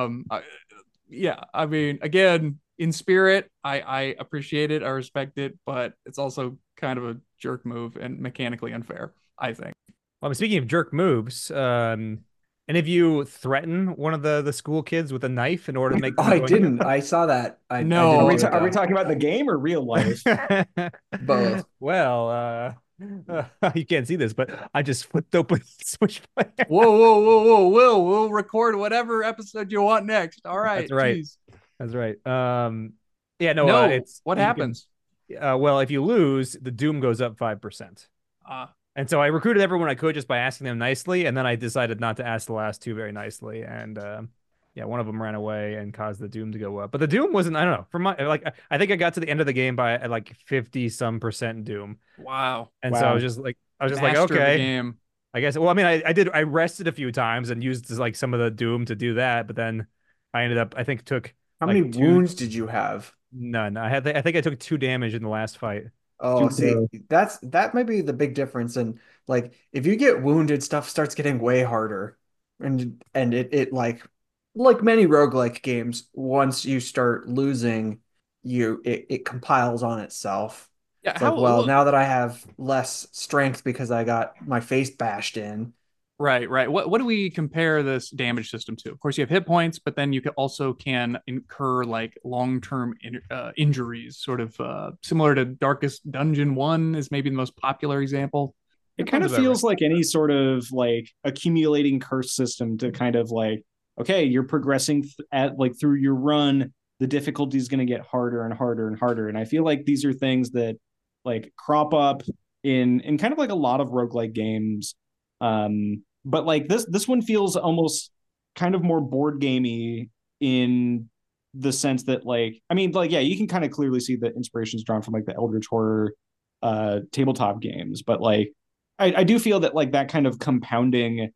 Speaker 4: Yeah. I mean, again, in spirit, I appreciate it, I respect it, but it's also kind of a jerk move and mechanically unfair, I think.
Speaker 2: Well, speaking of jerk moves, And if you threaten one of the school kids with a knife in order to make
Speaker 3: Oh,
Speaker 2: them
Speaker 3: I
Speaker 2: join
Speaker 3: didn't. I saw that. I
Speaker 4: No.
Speaker 3: didn't
Speaker 1: Are we
Speaker 3: do it
Speaker 1: are we
Speaker 3: though.
Speaker 1: talking about the game or real life?
Speaker 2: you,
Speaker 3: Both.
Speaker 2: well, you can't see this, but I just flipped open Switchblade.
Speaker 4: Whoa. We'll record whatever episode you want next. All right.
Speaker 2: That's right.
Speaker 4: Jeez.
Speaker 2: That's right. Yeah, no,
Speaker 4: No.
Speaker 2: it's
Speaker 4: What
Speaker 2: you
Speaker 4: happens?
Speaker 2: well, if you lose, the doom goes up 5%. And so I recruited everyone I could just by asking them nicely, and then I decided not to ask the last two very nicely, and yeah, one of them ran away and caused the doom to go up. But the doom wasn't, I don't know, for my like I think I got to the end of the game by at like 50-some% doom,
Speaker 4: Wow.
Speaker 2: and so I was just like
Speaker 4: Master of the
Speaker 2: okay,
Speaker 4: game.
Speaker 2: I guess. Well, I mean, I rested a few times and used like some of the doom to do that, but then I ended up I think took
Speaker 3: How
Speaker 2: like
Speaker 3: many wounds did you have?
Speaker 2: none. I think I took 2 damage in the last fight.
Speaker 3: Oh, see, that might be the big difference. And like, if you get wounded, stuff starts getting way harder, and it like many roguelike games, once you start losing, it compiles on itself.
Speaker 4: Yeah.
Speaker 3: It's like, well, now that I have less strength because I got my face bashed in.
Speaker 4: Right. What do we compare this damage system to? Of course, you have hit points, but then you can incur like long-term injuries, sort of similar to Darkest Dungeon 1 is maybe the most popular example.
Speaker 1: It kind of feels like any sort of like accumulating curse system to kind of like, okay, you're progressing at like through your run, the difficulty is going to get harder and harder and harder. And I feel like these are things that like crop up in kind of like a lot of roguelike games. But like this one feels almost kind of more board gamey in the sense that like, I mean, like, yeah, you can kind of clearly see the inspirations drawn from like the Eldritch Horror tabletop games, but like I do feel that like that kind of compounding,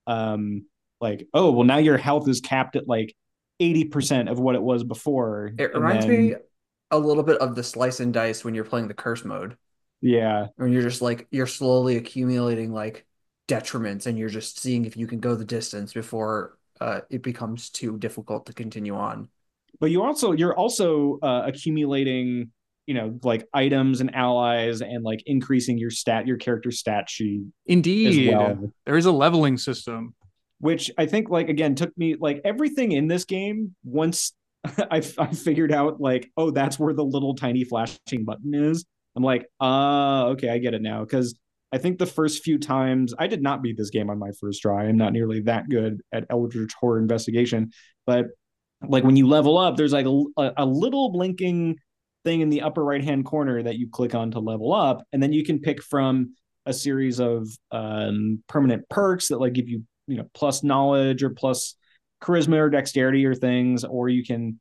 Speaker 1: like, oh well, now your health is capped at like 80% of what it was before.
Speaker 3: It reminds me a little bit of the slice and dice when you're playing the curse mode.
Speaker 1: Yeah.
Speaker 3: When you're just like you're slowly accumulating like detriments and you're just seeing if you can go the distance before it becomes too difficult to continue on.
Speaker 1: But you're also accumulating, you know, like items and allies and like increasing your character stat sheet.
Speaker 4: Indeed.
Speaker 1: As well.
Speaker 4: There is a leveling system.
Speaker 1: Which I think like again took me like everything in this game once I figured out like, oh, that's where the little tiny flashing button is. I'm like, okay, I get it now. Because I think the first few times I did not beat this game on my first try. I'm not nearly that good at Eldritch Horror Investigation, but like when you level up, there's like a little blinking thing in the upper right hand corner that you click on to level up, and then you can pick from a series of permanent perks that like give you, you know, plus knowledge or plus charisma or dexterity or things, or you can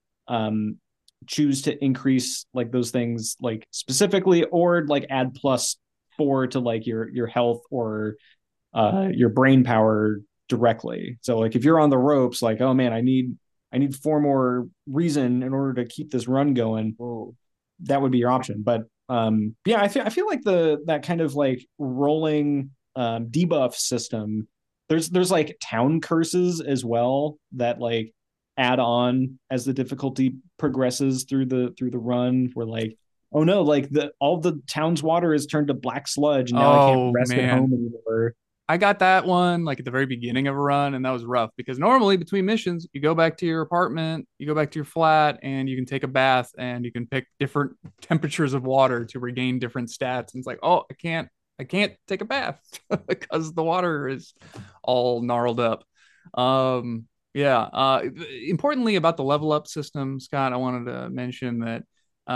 Speaker 1: choose to increase like those things like specifically, or like add +4 to like your health or your brain power directly. So like if you're on the ropes, like, oh man, I need 4 more reason in order to keep this run going. Well, that would be your option. But yeah, I feel like that kind of like rolling debuff system. There's like town curses as well that like add on as the difficulty progresses through the run. Where like, oh no, like all the town's water is turned to black sludge, and now I can't rest at home anymore.
Speaker 4: I got that one like at the very beginning of a run, and that was rough because normally between missions, you go back to your apartment, you go back to your flat, and you can take a bath and you can pick different temperatures of water to regain different stats. And it's like, oh, I can't take a bath because the water is all gnarled up. Yeah. Importantly about the level up system, Scott, I wanted to mention that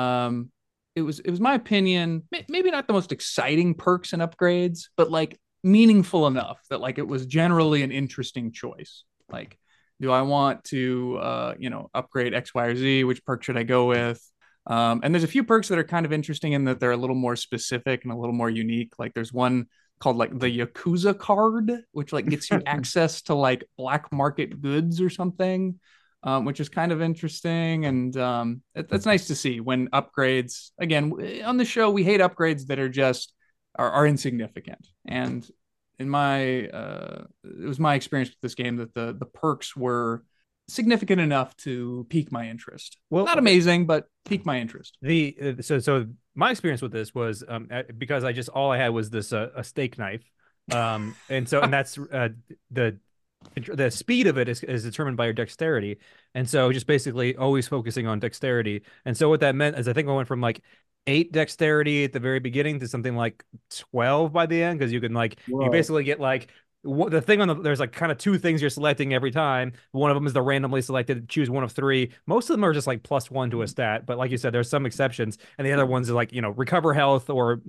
Speaker 4: it was my opinion, maybe not the most exciting perks and upgrades, but like meaningful enough that like it was generally an interesting choice. Like, do I want to upgrade X, Y, or Z? Which perk should I go with? And there's a few perks that are kind of interesting in that they're a little more specific and a little more unique. Like there's one called like the Yakuza card, which like gets you access to like black market goods or something, which is kind of interesting. And that's nice to see when upgrades, again, on the show, we hate upgrades that are just are insignificant. And in it was my experience with this game that the perks were significant enough to pique my interest. Well, not amazing, but pique my interest.
Speaker 2: So my experience with this was because all I had was this a steak knife, and that's the the speed of it is determined by your dexterity. And so just basically always focusing on dexterity. And so what that meant is I think I went from like 8 dexterity at the very beginning to something like 12 by the end, because you can like you
Speaker 1: Whoa.
Speaker 2: basically get like the thing on there's like kind of 2 things you're selecting every time. One of them is the randomly selected, choose one of 3. Most of them are just like +1 to a stat, but like you said, there's some exceptions, and the other ones are like, recover health, or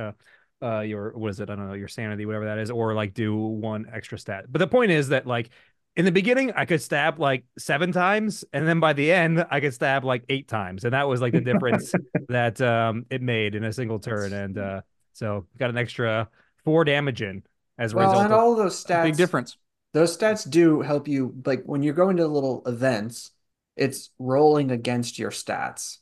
Speaker 2: your what is it? I don't know, your sanity, whatever that is, or like do 1 extra stat. But the point is that like in the beginning I could stab like 7 times, and then by the end I could stab like 8 times, and that was like the difference that it made in a single turn. And so got an extra 4 damage in as a
Speaker 3: Well,
Speaker 2: result
Speaker 3: and
Speaker 2: of
Speaker 3: all of those
Speaker 4: Big
Speaker 3: stats,
Speaker 4: difference.
Speaker 3: those stats do help you. Like when you're going to little events, it's rolling against your stats.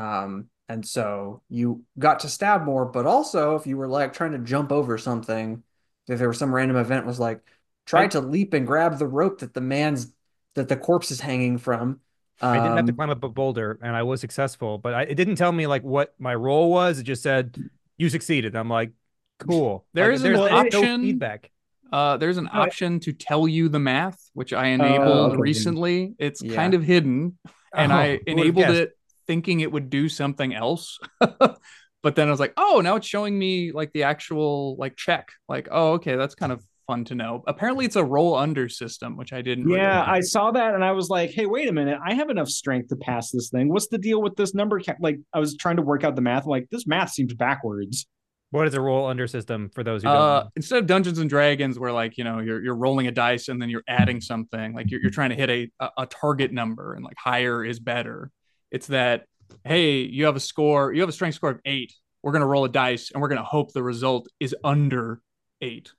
Speaker 3: And so you got to stab more, but also if you were like trying to jump over something, if there was some random event was like try
Speaker 1: I
Speaker 3: to leap and grab the rope that the corpse is hanging from.
Speaker 2: I didn't have to
Speaker 3: Um,
Speaker 2: climb up a boulder, and I was successful, but it didn't tell me like what my role was. It just said you succeeded. I'm like, cool.
Speaker 4: There
Speaker 2: Like
Speaker 4: is an
Speaker 2: there's no
Speaker 4: option.
Speaker 2: feedback.
Speaker 4: There's an
Speaker 1: No,
Speaker 4: option to tell you the math, which I
Speaker 1: Oh,
Speaker 4: enabled
Speaker 1: okay.
Speaker 4: recently. It's kind
Speaker 3: yeah.
Speaker 4: of hidden, and I
Speaker 2: Oh, who would have
Speaker 4: enabled
Speaker 2: guessed?
Speaker 4: it thinking it would do something else. But then I was like, oh, now it's showing me like the actual like check. Like, oh, okay, that's kind of fun to know. Apparently, it's a roll under system, which I didn't
Speaker 1: Yeah,
Speaker 4: realize.
Speaker 1: I saw that and I was like, hey, wait a minute. I have enough strength to pass this thing. What's the deal with this number? Like, I was trying to work out the math. I'm like, this math seems backwards.
Speaker 2: What is a roll under system for those who don't know?
Speaker 4: Instead of Dungeons and Dragons, where like you're rolling a dice and then you're adding something, like you're trying to hit a target number, and like higher is better. It's that, hey, you have a strength score of 8. We're gonna roll a dice and we're gonna hope the result is under 8.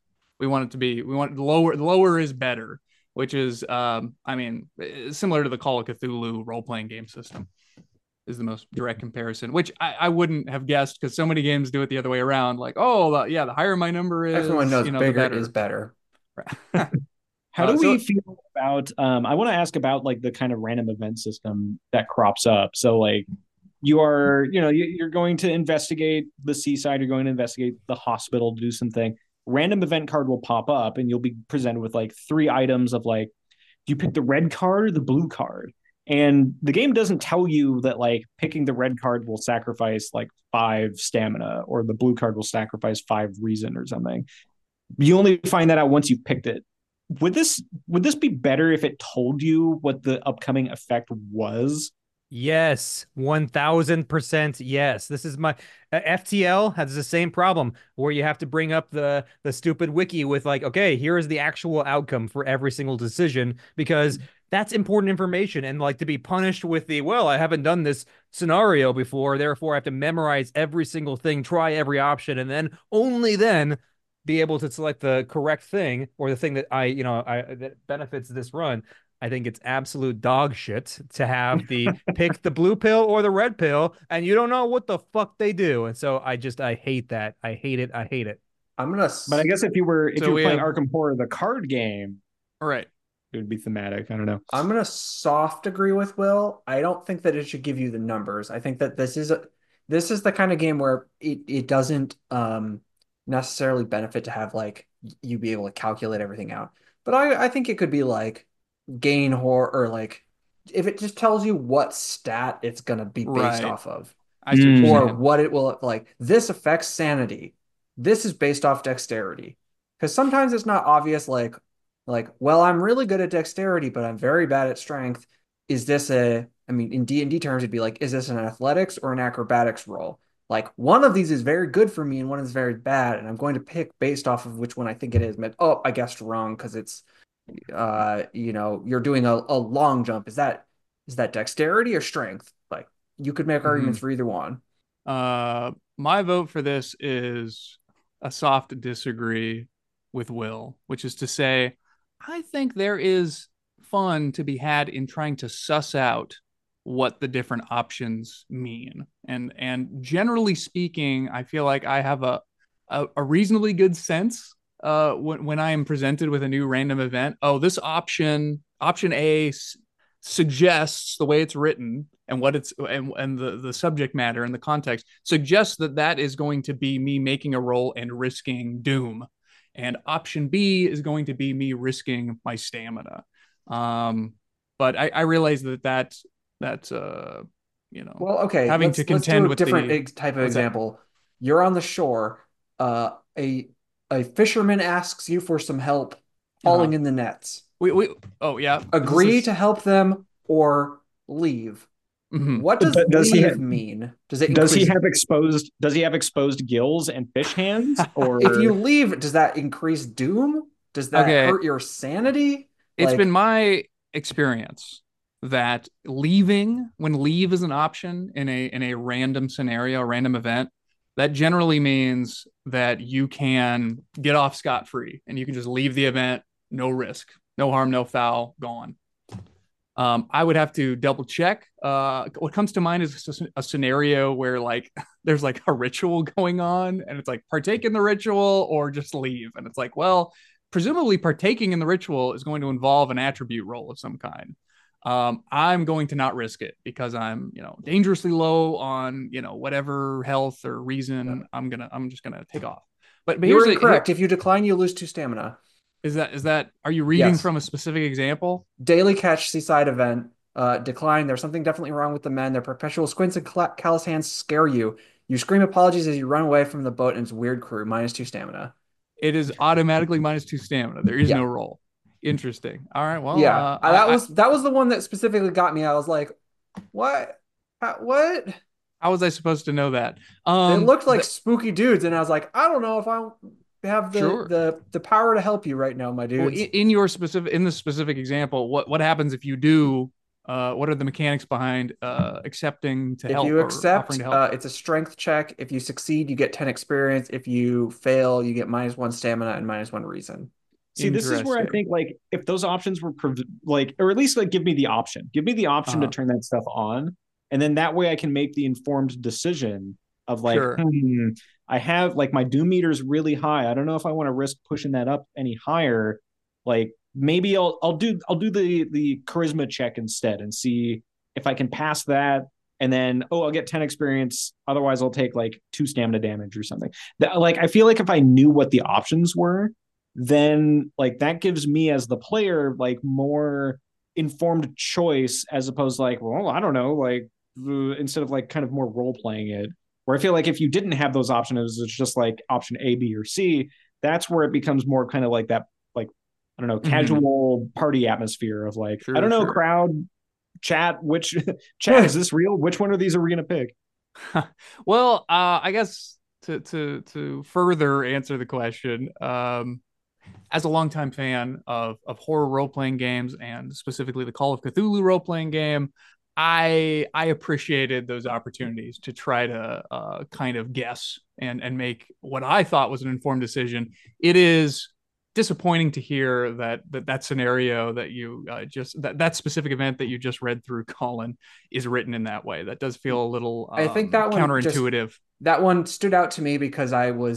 Speaker 4: We want lower is better, which is I mean, similar to the Call of Cthulhu role playing game system is the most direct comparison, which I wouldn't have guessed because so many games do it the other way around. Like, oh, yeah, the higher my number
Speaker 3: Everyone
Speaker 4: is,
Speaker 3: knows
Speaker 4: the
Speaker 3: bigger is
Speaker 4: better.
Speaker 3: better.
Speaker 1: How do we
Speaker 4: So
Speaker 1: feel about I want to ask about like the kind of random event system that crops up. So like you are, you're going to investigate the seaside, you're going to investigate the hospital to do something. Random event card will pop up and you'll be presented with like 3 items of like, do you pick the red card or the blue card? And the game doesn't tell you that like picking the red card will sacrifice like 5 stamina or the blue card will sacrifice 5 reason or something. You only find that out once you've picked it. Would this be better if it told you what the upcoming effect was?
Speaker 2: Yes, 1000% yes. This is my FTL has the same problem where you have to bring up the stupid wiki with like, okay, here is the actual outcome for every single decision, because that's important information. And like to be punished with the, well, I haven't done this scenario before, therefore I have to memorize every single thing, try every option, and then only then be able to select the correct thing, or the thing that that benefits this run. I think it's absolute dog shit to have the pick the blue pill or the red pill, and you don't know what the fuck they do. And so I hate that. I hate it. I hate it.
Speaker 3: I'm gonna
Speaker 1: But I guess if
Speaker 4: So
Speaker 1: you were
Speaker 4: we
Speaker 1: playing
Speaker 4: have
Speaker 1: Arkham Horror, the card game,
Speaker 4: all right.
Speaker 1: it would be thematic. I don't know.
Speaker 3: I'm gonna soft agree with Will. I don't think that it should give you the numbers. I think that this is the kind of game where it doesn't necessarily benefit to have like you be able to calculate everything out. But I think it could be like gain horror, or like if it just tells you what stat it's gonna be based
Speaker 4: Right.
Speaker 3: off of,
Speaker 4: I see what you're
Speaker 3: or
Speaker 4: saying.
Speaker 3: what it will like. This affects sanity. This is based off dexterity. Because sometimes it's not obvious, like, well, I'm really good at dexterity, but I'm very bad at strength. Is this I mean, in D&D terms, it'd be like, is this an athletics or an acrobatics roll? Like one of these is very good for me and one is very bad, and I'm going to pick based off of which one I think it is. Oh, I guessed wrong because it's you're doing a long jump. Is that dexterity or strength? Like you could make arguments
Speaker 4: Mhm.
Speaker 3: for either one.
Speaker 4: My vote for this is a soft disagree with Will, which is to say, I think there is fun to be had in trying to suss out what the different options mean. And generally speaking, I feel like I have a reasonably good sense when I am presented with a new random event. Oh, this option A suggests the way it's written and what it's and the subject matter and the context suggests that that is going to be me making a roll and risking doom. and option B is going to be me risking my stamina. But I realize that
Speaker 3: Well, okay,
Speaker 4: having to
Speaker 3: let's do
Speaker 4: contend
Speaker 3: a
Speaker 4: with
Speaker 3: different
Speaker 4: the
Speaker 3: type of
Speaker 4: what's that?
Speaker 3: example. You're on the shore. A fisherman asks you for some help
Speaker 4: Uh-huh.
Speaker 3: hauling in the nets.
Speaker 4: We oh yeah, this
Speaker 3: Agree
Speaker 4: is
Speaker 3: to help them or leave.
Speaker 4: mhm.
Speaker 3: What does
Speaker 1: Does he
Speaker 3: leave mean? Does it
Speaker 1: does he
Speaker 3: increase?
Speaker 1: have exposed does he have exposed gills and fish hands,
Speaker 3: If you
Speaker 1: or
Speaker 3: leave, does that increase doom? Does that
Speaker 4: Okay.
Speaker 3: hurt your sanity?
Speaker 4: It's been
Speaker 3: Like,
Speaker 4: my experience that when leave is an option in a random scenario, a random event, that generally means that you can get off scot-free and you can just leave the event, no risk, no harm, no foul, gone. I would have to double check. What comes to mind is a scenario where like there's like a ritual going on, and it's like partake in the ritual or just leave. And it's like, well, presumably partaking in the ritual is going to involve an attribute roll of some kind. I'm going to not risk it because I'm, dangerously low on, whatever health or reason. I'm just gonna take off. But
Speaker 3: you were
Speaker 4: here's
Speaker 3: incorrect. If you decline, you lose 2 stamina.
Speaker 4: is that are you reading
Speaker 3: Yes.
Speaker 4: from a specific example?
Speaker 3: Daily catch seaside event. Decline. There's something definitely wrong with the men. Their perpetual squints and callous hands scare you. You scream apologies as you run away from the boat and its weird crew. -2 stamina.
Speaker 4: It is automatically -2 stamina. There is
Speaker 3: Yeah.
Speaker 4: no roll. Interesting. All right. Well,
Speaker 3: Yeah. That was the one that specifically got me. I was like, what? What?
Speaker 4: how was I supposed to know that?
Speaker 3: They looked like
Speaker 4: th-
Speaker 3: spooky dudes, and I was like, I don't know if I have the
Speaker 4: sure.
Speaker 3: the power to help you right now, my
Speaker 4: Well,
Speaker 3: dudes.
Speaker 4: in the specific example, what happens if you do? What are the mechanics behind accepting to
Speaker 3: If
Speaker 4: help
Speaker 3: you
Speaker 4: or offering
Speaker 3: accept,
Speaker 4: to help?
Speaker 3: it's a strength check. If you succeed, you get 10 experience. If you fail, you get -1 stamina and -1 reason.
Speaker 1: see, this is where I
Speaker 4: Interesting.
Speaker 1: think like if those options were like, or at least like give me the option to
Speaker 4: Uh-huh.
Speaker 1: turn that stuff on, and then that way I can make the informed decision of like,
Speaker 4: Sure.
Speaker 1: I have like my doom meter is really high. I don't know if I want to risk pushing that up any higher. Like maybe I'll do the charisma check instead and see if I can pass that. And then, I'll get 10 experience. Otherwise, I'll take like 2 stamina damage or something. That, like, I feel like if I knew what the options were, then like that gives me as the player like more informed choice as opposed to like, well, I don't know, like instead of like kind of more role playing it. Where I feel like if you didn't have those options, it's just like option A, B, or C. That's where it becomes more kind of like that, like I don't know,
Speaker 4: Hmm.
Speaker 1: casual party atmosphere of like, I don't
Speaker 4: Sure.
Speaker 1: know,
Speaker 4: Sure.
Speaker 1: crowd chat. Which chat is this real? Which one of these are we gonna pick?
Speaker 4: Well, I guess to further answer the question, as a longtime fan of horror role playing games and specifically the Call of Cthulhu role playing game, I appreciated those opportunities to try to kind of guess and make what I thought was an informed decision. It is disappointing to hear that scenario that you just that specific event that you just read through, Colin, is written in that way. That does feel a little
Speaker 3: I think
Speaker 4: counterintuitive.
Speaker 3: that one stood out to me because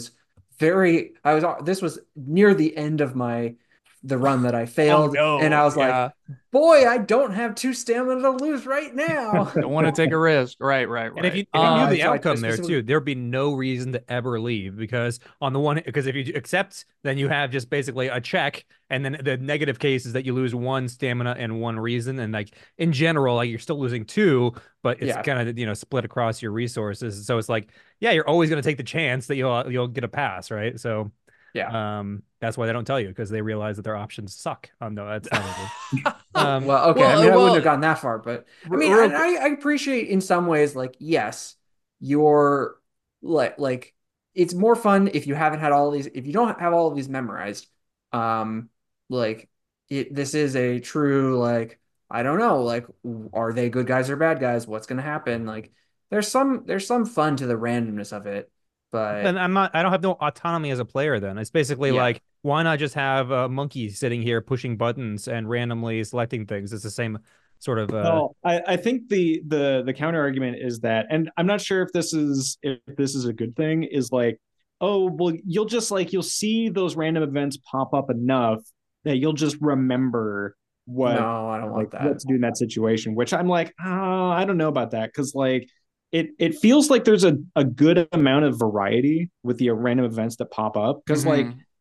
Speaker 3: this was near the end of the run that I
Speaker 4: Oh
Speaker 3: failed, and
Speaker 4: no,
Speaker 3: I was like,
Speaker 4: yeah.
Speaker 3: boy, I don't have 2 stamina to lose right now.
Speaker 4: Don't want to take a risk. Right, right,
Speaker 2: And if
Speaker 4: right.
Speaker 2: you knew
Speaker 3: I
Speaker 2: the
Speaker 3: so I
Speaker 2: outcome there
Speaker 3: specifically
Speaker 2: too, there'd be no reason to ever leave because because if you accept, then you have just basically a check, and then the negative case is that you lose 1 stamina and 1 reason, and like in general, like you're still losing 2, but it's
Speaker 3: yeah.
Speaker 2: kind of split across your resources. So it's like, yeah, you're always going to take the chance that you'll get a pass, right? So
Speaker 3: Yeah.
Speaker 2: that's why they don't tell you because they realize that their options suck. No, that's not true. Um,
Speaker 3: Well, okay. I mean, I wouldn't have gone that far, but I mean,
Speaker 4: real
Speaker 3: I appreciate in some ways, like, yes, you're like it's more fun if you haven't had all of these, if you don't have all of these memorized. Um, like this is a true, like, I don't know, like, are they good guys or bad guys? What's gonna happen? Like, there's some fun to the randomness of it,
Speaker 2: then
Speaker 3: but
Speaker 2: I don't have no autonomy as a player then. It's basically
Speaker 3: yeah.
Speaker 2: like, why not just have a monkey sitting here pushing buttons and randomly selecting things? It's the same sort of
Speaker 1: Well, I think the counter argument is that, and I'm not sure if this is a good thing, is like, oh well, you'll just like you'll see those random events pop up enough that you'll just remember what
Speaker 3: No, I don't
Speaker 1: like
Speaker 3: want
Speaker 1: what
Speaker 3: that.
Speaker 1: to do in that situation. Which I'm like, I don't know about that because like it feels like there's a good amount of variety with the random events that pop up because like
Speaker 4: Mhm.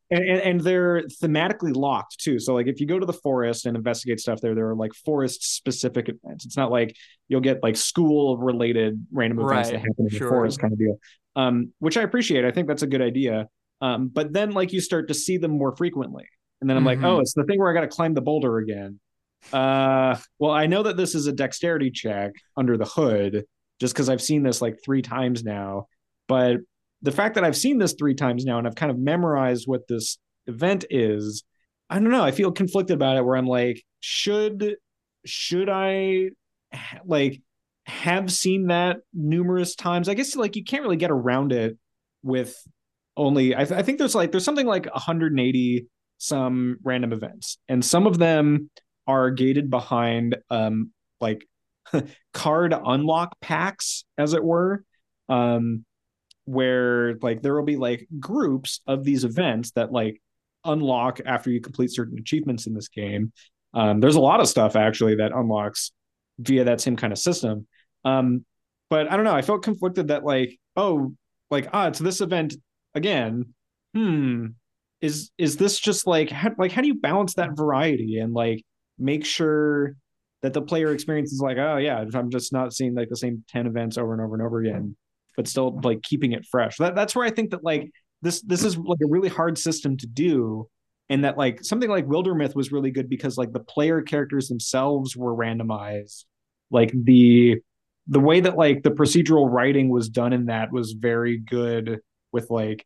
Speaker 1: and they're thematically locked too. So like if you go to the forest and investigate stuff there are like forest specific events. It's not like you'll get like school related random events that
Speaker 4: Right.
Speaker 1: happen in the
Speaker 4: Sure.
Speaker 1: forest kind of deal. Which I appreciate. I think that's a good idea. But then like you start to see them more frequently. And then I'm like, oh, it's the thing where I got to climb the boulder again. Well, I know that this is a dexterity check under the hood just because I've seen this like 3 times now. But the fact that I've seen this 3 times now and I've kind of memorized what this event is, I don't know. I feel conflicted about it where I'm like, should I like have seen that numerous times? I guess like you can't really get around it with only I think there's something like 180 some random events, and some of them are gated behind like card unlock packs, as it were. Where like there will be like groups of these events that like unlock after you complete certain achievements in this game. There's a lot of stuff actually that unlocks via that same kind of system. But I don't know. I felt conflicted that like, oh, like it's this event again. Is this just like how do you balance that variety and like make sure that the player experience is like, oh yeah, I'm just not seeing like the same 10 events over and over and over again, but still like keeping it fresh. That's where I think that like this is like a really hard system to do. And that like something like Wildermyth was really good because like the player characters themselves were randomized. Like the way that like the procedural writing was done in that was very good with like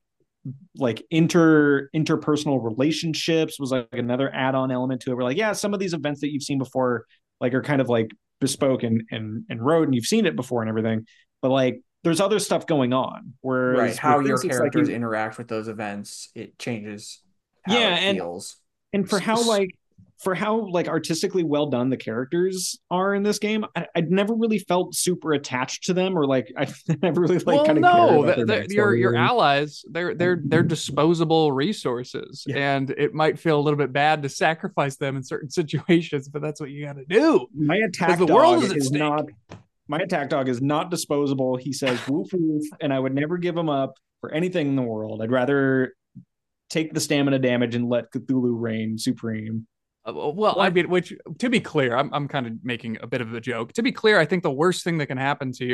Speaker 1: interpersonal relationships was like another add-on element to it. We're like, yeah, some of these events that you've seen before like are kind of like bespoke and wrote and you've seen it before and everything, but like there's other stuff going on. Whereas
Speaker 3: Right. How your
Speaker 1: this,
Speaker 3: characters interact with those events, it changes how
Speaker 1: yeah,
Speaker 3: it feels.
Speaker 1: and for how like artistically well done the characters are in this game, I'd never really felt super attached to them or like I never really like
Speaker 4: Well,
Speaker 1: kind of
Speaker 4: no,
Speaker 1: cared about
Speaker 4: your allies, they're disposable resources,
Speaker 1: Yeah.
Speaker 4: and it might feel a little bit bad to sacrifice them in certain situations, but that's what you got to do
Speaker 1: My
Speaker 4: because
Speaker 1: attack
Speaker 4: the world
Speaker 1: dog
Speaker 4: is at
Speaker 1: is
Speaker 4: stake.
Speaker 1: not my attack dog is not disposable. He says woof woof, and I would never give him up for anything in the world. I'd rather take the stamina damage and let Cthulhu reign supreme.
Speaker 4: Well, I mean, which to be clear, I'm kind of making a bit of a joke. To be clear, I think the worst thing that can happen to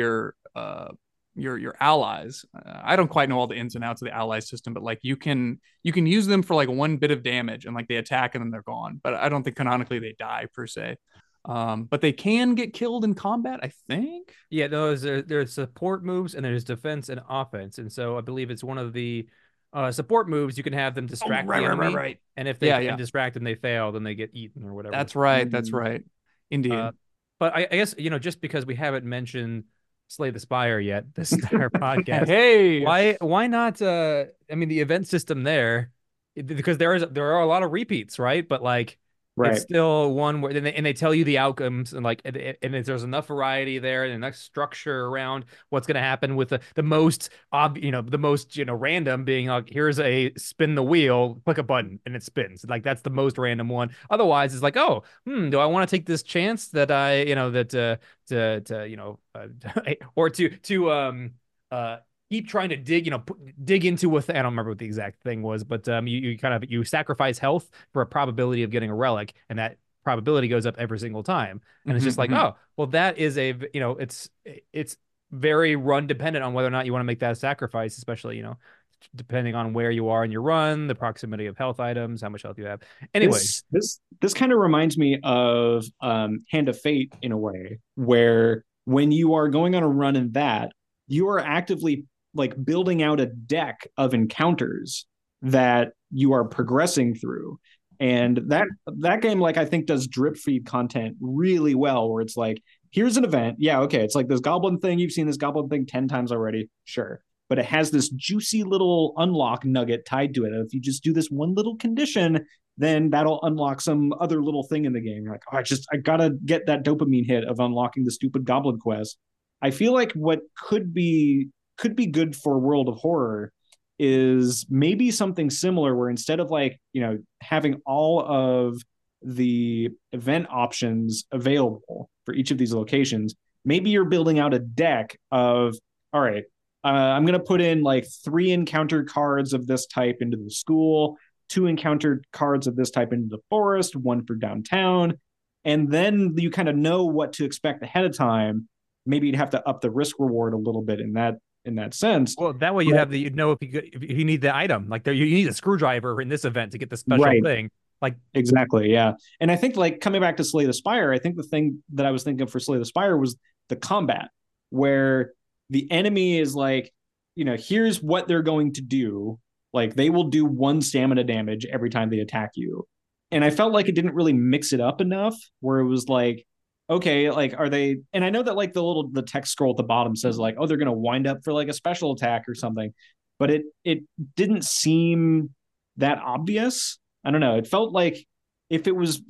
Speaker 4: your allies. I don't quite know all the ins and outs of the ally system, but like you can use them for like 1 bit of damage and like they attack and then they're gone. But I don't think canonically they die per se. But they can get killed in combat, I think.
Speaker 2: Yeah, there's support moves and there's defense and offense, and so I believe it's one of the support moves. You can have them distract the enemy,
Speaker 4: right.
Speaker 2: and if they
Speaker 4: Yeah,
Speaker 2: can
Speaker 4: yeah.
Speaker 2: distract and they fail, then they get eaten or whatever.
Speaker 4: That's right. That's right. Indeed.
Speaker 2: But I guess just because we haven't mentioned Slay the Spire yet, this entire podcast,
Speaker 4: Hey,
Speaker 2: why not? I mean, the event system there, because there are a lot of repeats, right? But like
Speaker 1: Right.
Speaker 2: it's still one where and they tell you the outcomes and like and there's enough variety there and enough structure around what's going to happen with the most the most random being like, here's a spin the wheel, click a button and it spins. Like that's the most random one. Otherwise it's like, oh, do I want to take this chance that I or to keep trying to dig into I don't remember what the exact thing was, but you kind of sacrifice health for a probability of getting a relic, and that probability goes up every single time. And it's just like, oh, well, that is it's very run dependent on whether or not you want to make that sacrifice, especially depending on where you are in your run, the proximity of health items, how much health you have. Anyways,
Speaker 1: this kind of reminds me of Hand of Fate in a way, where when you are going on a run in that, you are actively like building out a deck of encounters that you are progressing through. And that game, like, I think does drip feed content really well, where it's like, here's an event. Yeah, okay. It's like this goblin thing. You've seen this goblin thing 10 times already. Sure. But it has this juicy little unlock nugget tied to it. If you just do this one little condition, then that'll unlock some other little thing in the game. You're like, oh, I gotta get that dopamine hit of unlocking the stupid goblin quest. I feel like what could be good for World of Horror is maybe something similar where instead of like, having all of the event options available for each of these locations, maybe you're building out a deck of, all right, I'm going to put in like 3 encounter cards of this type into the school, 2 encounter cards of this type into the forest, 1 for downtown, and then you kind of know what to expect ahead of time. Maybe you'd have to up the risk reward a little bit in that sense.
Speaker 2: Well, that way you'd know if you need the item. Like you need a screwdriver in this event to get the special thing. Like
Speaker 1: exactly, yeah. And I think like coming back to Slay the Spire, I think the thing that I was thinking for Slay the Spire was the combat, where the enemy is like, here's what they're going to do. Like they will do 1 stamina damage every time they attack you. And I felt like it didn't really mix it up enough, where it was like, okay, like are they, and I know that like the text scroll at the bottom says like, oh, they're gonna wind up for like a special attack or something, but it didn't seem that obvious. I don't know. It felt like if it was,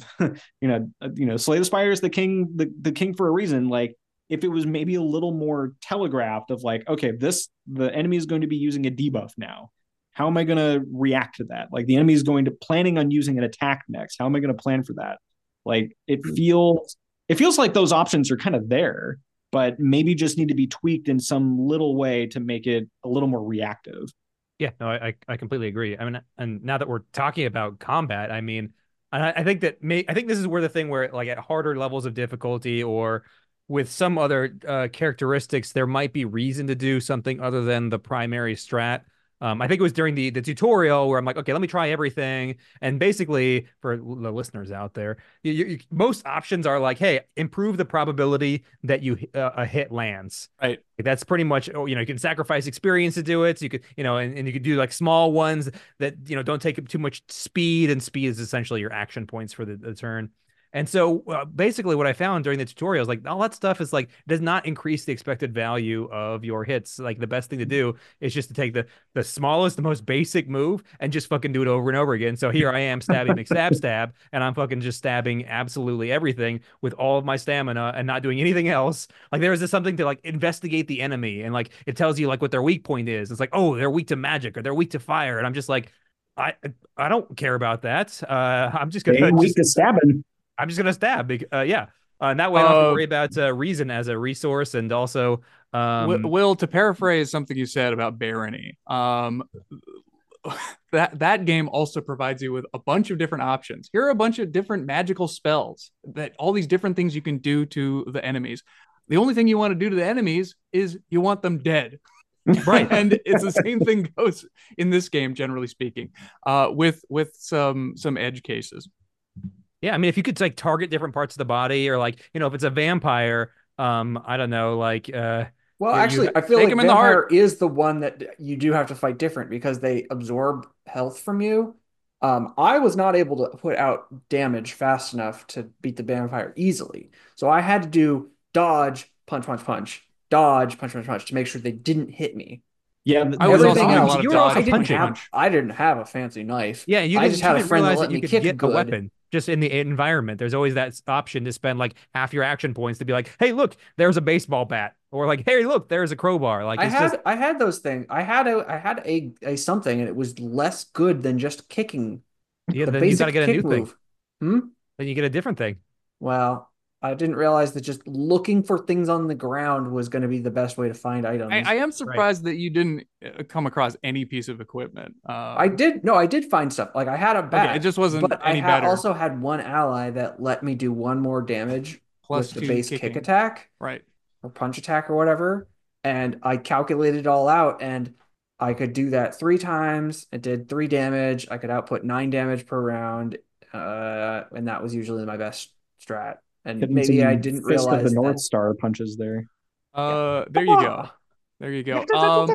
Speaker 1: Slay the Spire is the king, the king for a reason. Like if it was maybe a little more telegraphed of like, okay, the enemy is going to be using a debuff now. How am I going to react to that? Like the enemy is planning on using an attack next. How am I going to plan for that? Like it feels like those options are kind of there, but maybe just need to be tweaked in some little way to make it a little more reactive.
Speaker 2: Yeah, no, I completely agree. I mean, and now that we're talking about combat, I mean, I think this is where the thing where like at harder levels of difficulty or with some other characteristics, there might be reason to do something other than the primary strat. I think it was during the tutorial where I'm like, okay, let me try everything. And basically, for the listeners out there, most options are like, hey, improve the probability that a hit lands.
Speaker 4: Right.
Speaker 2: That's pretty much, you can sacrifice experience to do it. So you could, and you could do like small ones that, don't take up too much speed. And speed is essentially your action points for the turn. And so basically what I found during the tutorials, like all that stuff is like, does not increase the expected value of your hits. Like the best thing to do is just to take the smallest, the most basic move and just fucking do it over and over again. So here I am stabbing McStab, and I'm fucking just stabbing absolutely everything with all of my stamina and not doing anything else. Like there is something to like investigate the enemy, and like it tells you like what their weak point is. It's like, oh, they're weak to magic or they're weak to fire. And I'm just like, I don't care about that. I'm just gonna
Speaker 1: weak to stabbing.
Speaker 2: I'm just gonna stab. Yeah, and that way I don't have to worry about reason as a resource, and also
Speaker 4: Will, to paraphrase something you said about Barony, that game also provides you with a bunch of different options. Here are a bunch of different magical spells that all these different things you can do to the enemies. The only thing you want to do to the enemies is you want them dead. Right. And it's the same thing goes in this game, generally speaking, with some edge cases.
Speaker 2: Yeah, I mean, if you could like target different parts of the body, or like, if it's a vampire, I don't know, like
Speaker 3: well, actually, I feel like vampire is the one that you do have to fight different because they absorb health from you. I was not able to put out damage fast enough to beat the vampire easily. So I had to do dodge, punch, punch, punch, dodge, punch, punch, punch to make sure they didn't hit me.
Speaker 1: Yeah,
Speaker 4: I was also else, you were also
Speaker 3: punching. I didn't have a fancy knife.
Speaker 2: Yeah,
Speaker 3: I just had a friend that let me kick
Speaker 2: get a weapon. Just in the environment, there's always that option to spend like half your action points to be like, hey, look, there's a baseball bat, or like, hey, look, there's a crowbar. Like
Speaker 3: I had those things. I had a something, and it was less good than just kicking.
Speaker 2: Yeah, then you gotta get a new
Speaker 3: move.
Speaker 2: Then you get a different thing.
Speaker 3: Well, I didn't realize that just looking for things on the ground was going to be the best way to find items.
Speaker 4: I am surprised that you didn't come across any piece of equipment.
Speaker 3: I did find stuff. Like I had a bat.
Speaker 4: Okay, it just wasn't
Speaker 3: but
Speaker 4: any better.
Speaker 3: I also had one ally that let me do one more damage plus with the base kick attack.
Speaker 4: Right.
Speaker 3: Or punch attack or whatever. And I calculated it all out, and I could do that 3 times. It did 3 damage. I could output 9 damage per round. And that was usually my best strat. And maybe I didn't realize
Speaker 1: the North Star punches there.
Speaker 4: There you go. There you go.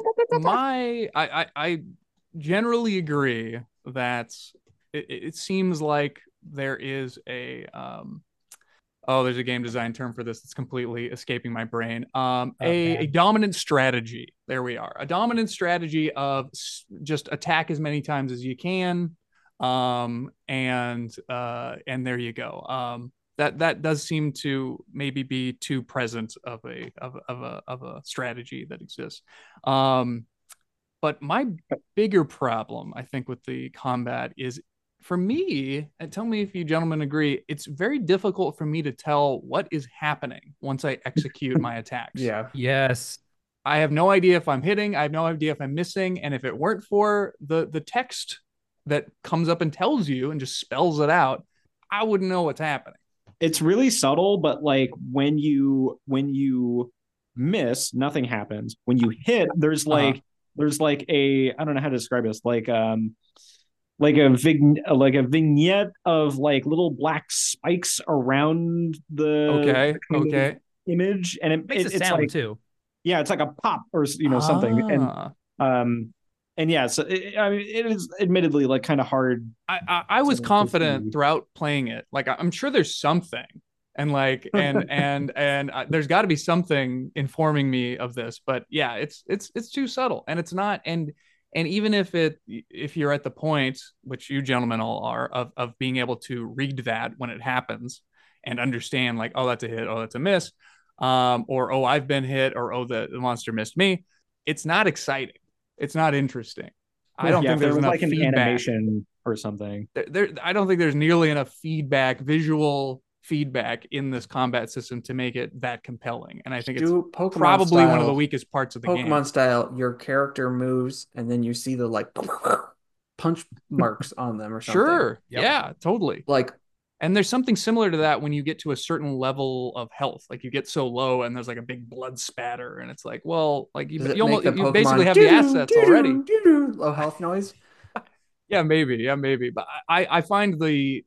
Speaker 4: I generally agree that it seems like there is a there's a game design term for this that's completely escaping my brain. A dominant strategy. There we are. A dominant strategy of just attack as many times as you can. And there you go. That does seem to maybe be too present of a strategy that exists. But my bigger problem, I think, with the combat is, for me, and tell me if you gentlemen agree, it's very difficult for me to tell what is happening once I execute my attacks.
Speaker 3: Yeah.
Speaker 2: Yes.
Speaker 4: I have no idea if I'm hitting. I have no idea if I'm missing. And if it weren't for the text that comes up and tells you and just spells it out, I wouldn't know what's happening.
Speaker 1: It's really subtle, but like when you miss, nothing happens. When you hit, there's like a, I don't know how to describe this, like a vignette of like little black spikes around
Speaker 4: Okay.
Speaker 1: the kind of
Speaker 4: Okay.
Speaker 1: image, and
Speaker 2: Makes a
Speaker 1: it's
Speaker 2: sound
Speaker 1: like,
Speaker 2: too.
Speaker 1: yeah, it's like a pop or something,
Speaker 4: Ah.
Speaker 1: and yeah, so I mean, it is admittedly like kind of hard
Speaker 4: I was
Speaker 1: to
Speaker 4: confident
Speaker 1: see.
Speaker 4: throughout playing it. Like I'm sure there's something, and like and there's got to be something informing me of this. But yeah, it's too subtle, and it's not. And even if you're at the point, which you gentlemen all are, of being able to read that when it happens and understand like, oh, that's a hit, oh, that's a miss, or oh, I've been hit, or oh, the monster missed me. It's not exciting. It's not interesting. I don't
Speaker 1: Yeah,
Speaker 4: think
Speaker 1: if there
Speaker 4: there's
Speaker 1: was
Speaker 4: enough
Speaker 1: like an
Speaker 4: feedback.
Speaker 1: animation or something.
Speaker 4: I don't think there's nearly enough feedback, visual feedback in this combat system to make it that compelling. And I think it's
Speaker 3: Do Pokemon
Speaker 4: probably one of the
Speaker 3: style,
Speaker 4: weakest parts of the game.
Speaker 3: Pokemon style, your character moves and then you see the like punch marks on them or something.
Speaker 4: Sure.
Speaker 2: Yep.
Speaker 4: Yeah, totally.
Speaker 3: Like,
Speaker 4: And there's something similar to that when you get to a certain level of health. Like you get so low and there's like a big blood spatter. And it's like, well, like
Speaker 3: does it make the
Speaker 4: you basically
Speaker 3: Pokemon
Speaker 4: have the assets already.
Speaker 3: low health noise?
Speaker 4: Yeah, maybe. Yeah, maybe. But I find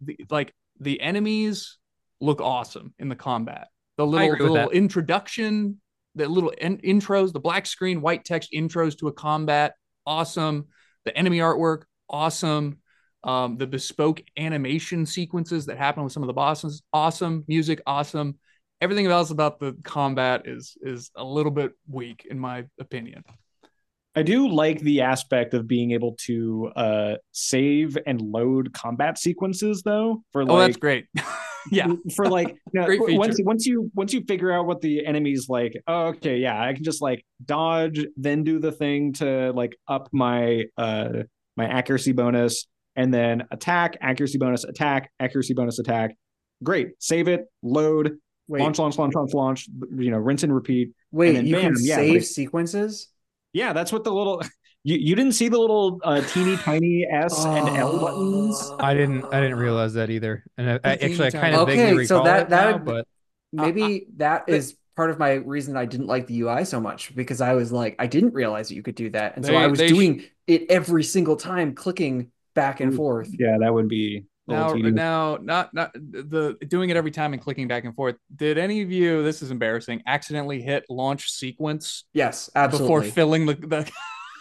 Speaker 4: the enemies look awesome in the combat. The
Speaker 2: I agree with
Speaker 4: little
Speaker 2: that.
Speaker 4: introduction, the little intros, the black screen, white text intros to a combat, awesome. The enemy artwork, awesome. The bespoke animation sequences that happen with some of the bosses, awesome. Music, awesome. Everything else about the combat is a little bit weak, in my opinion.
Speaker 1: I do like the aspect of being able to save and load combat sequences though, for
Speaker 4: Oh, that's
Speaker 1: like
Speaker 4: great. Yeah,
Speaker 1: for like, you know,
Speaker 4: great feature.
Speaker 1: once you figure out what the enemy's like, oh, okay, yeah, I can just like dodge, then do the thing to like up my my accuracy bonus, and then attack, accuracy bonus, attack. Great. Save it, load,
Speaker 3: Wait,
Speaker 1: launch, you know, rinse and repeat.
Speaker 3: wait,
Speaker 1: And then
Speaker 3: you
Speaker 1: bam,
Speaker 3: can
Speaker 1: yeah,
Speaker 3: save
Speaker 1: like,
Speaker 3: sequences?
Speaker 1: yeah, that's what the little you didn't see the little teeny tiny S and L buttons.
Speaker 2: I didn't realize that either. And
Speaker 4: Teeny
Speaker 2: I kind
Speaker 4: tiny.
Speaker 2: of vaguely
Speaker 3: Okay, so
Speaker 2: recall it now,
Speaker 3: that
Speaker 2: but
Speaker 3: maybe that
Speaker 4: they,
Speaker 3: is part of my reason I didn't like the UI so much because I was like, I didn't realize that you could do that. And so I was
Speaker 4: they
Speaker 3: doing it every single time, clicking back and forth.
Speaker 1: Yeah, that would be a little tedious.
Speaker 4: now not the doing it every time and clicking back and forth. Did any of you, this is embarrassing, accidentally hit launch sequence
Speaker 3: Yes,
Speaker 4: before
Speaker 3: absolutely.
Speaker 4: filling the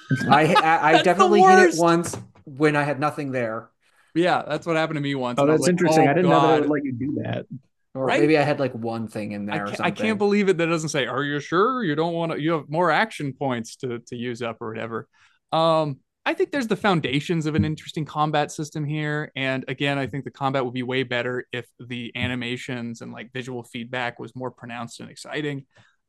Speaker 3: I
Speaker 4: That's the
Speaker 3: definitely hit it
Speaker 4: worst.
Speaker 3: once when I had nothing there.
Speaker 4: Yeah, that's what happened to me once.
Speaker 1: Oh,
Speaker 4: And I was
Speaker 1: that's
Speaker 4: like,
Speaker 1: interesting.
Speaker 4: oh
Speaker 1: I didn't know that it would
Speaker 4: God.
Speaker 1: let you do that.
Speaker 3: Or
Speaker 4: Right?
Speaker 3: maybe I had like one thing in there or
Speaker 4: I can't
Speaker 3: something.
Speaker 4: believe it that it doesn't say, are you sure you don't want to, you have more action points to use up or whatever. I think there's the foundations of an interesting combat system here. And again, I think the combat would be way better if the animations and like visual feedback was more pronounced and exciting.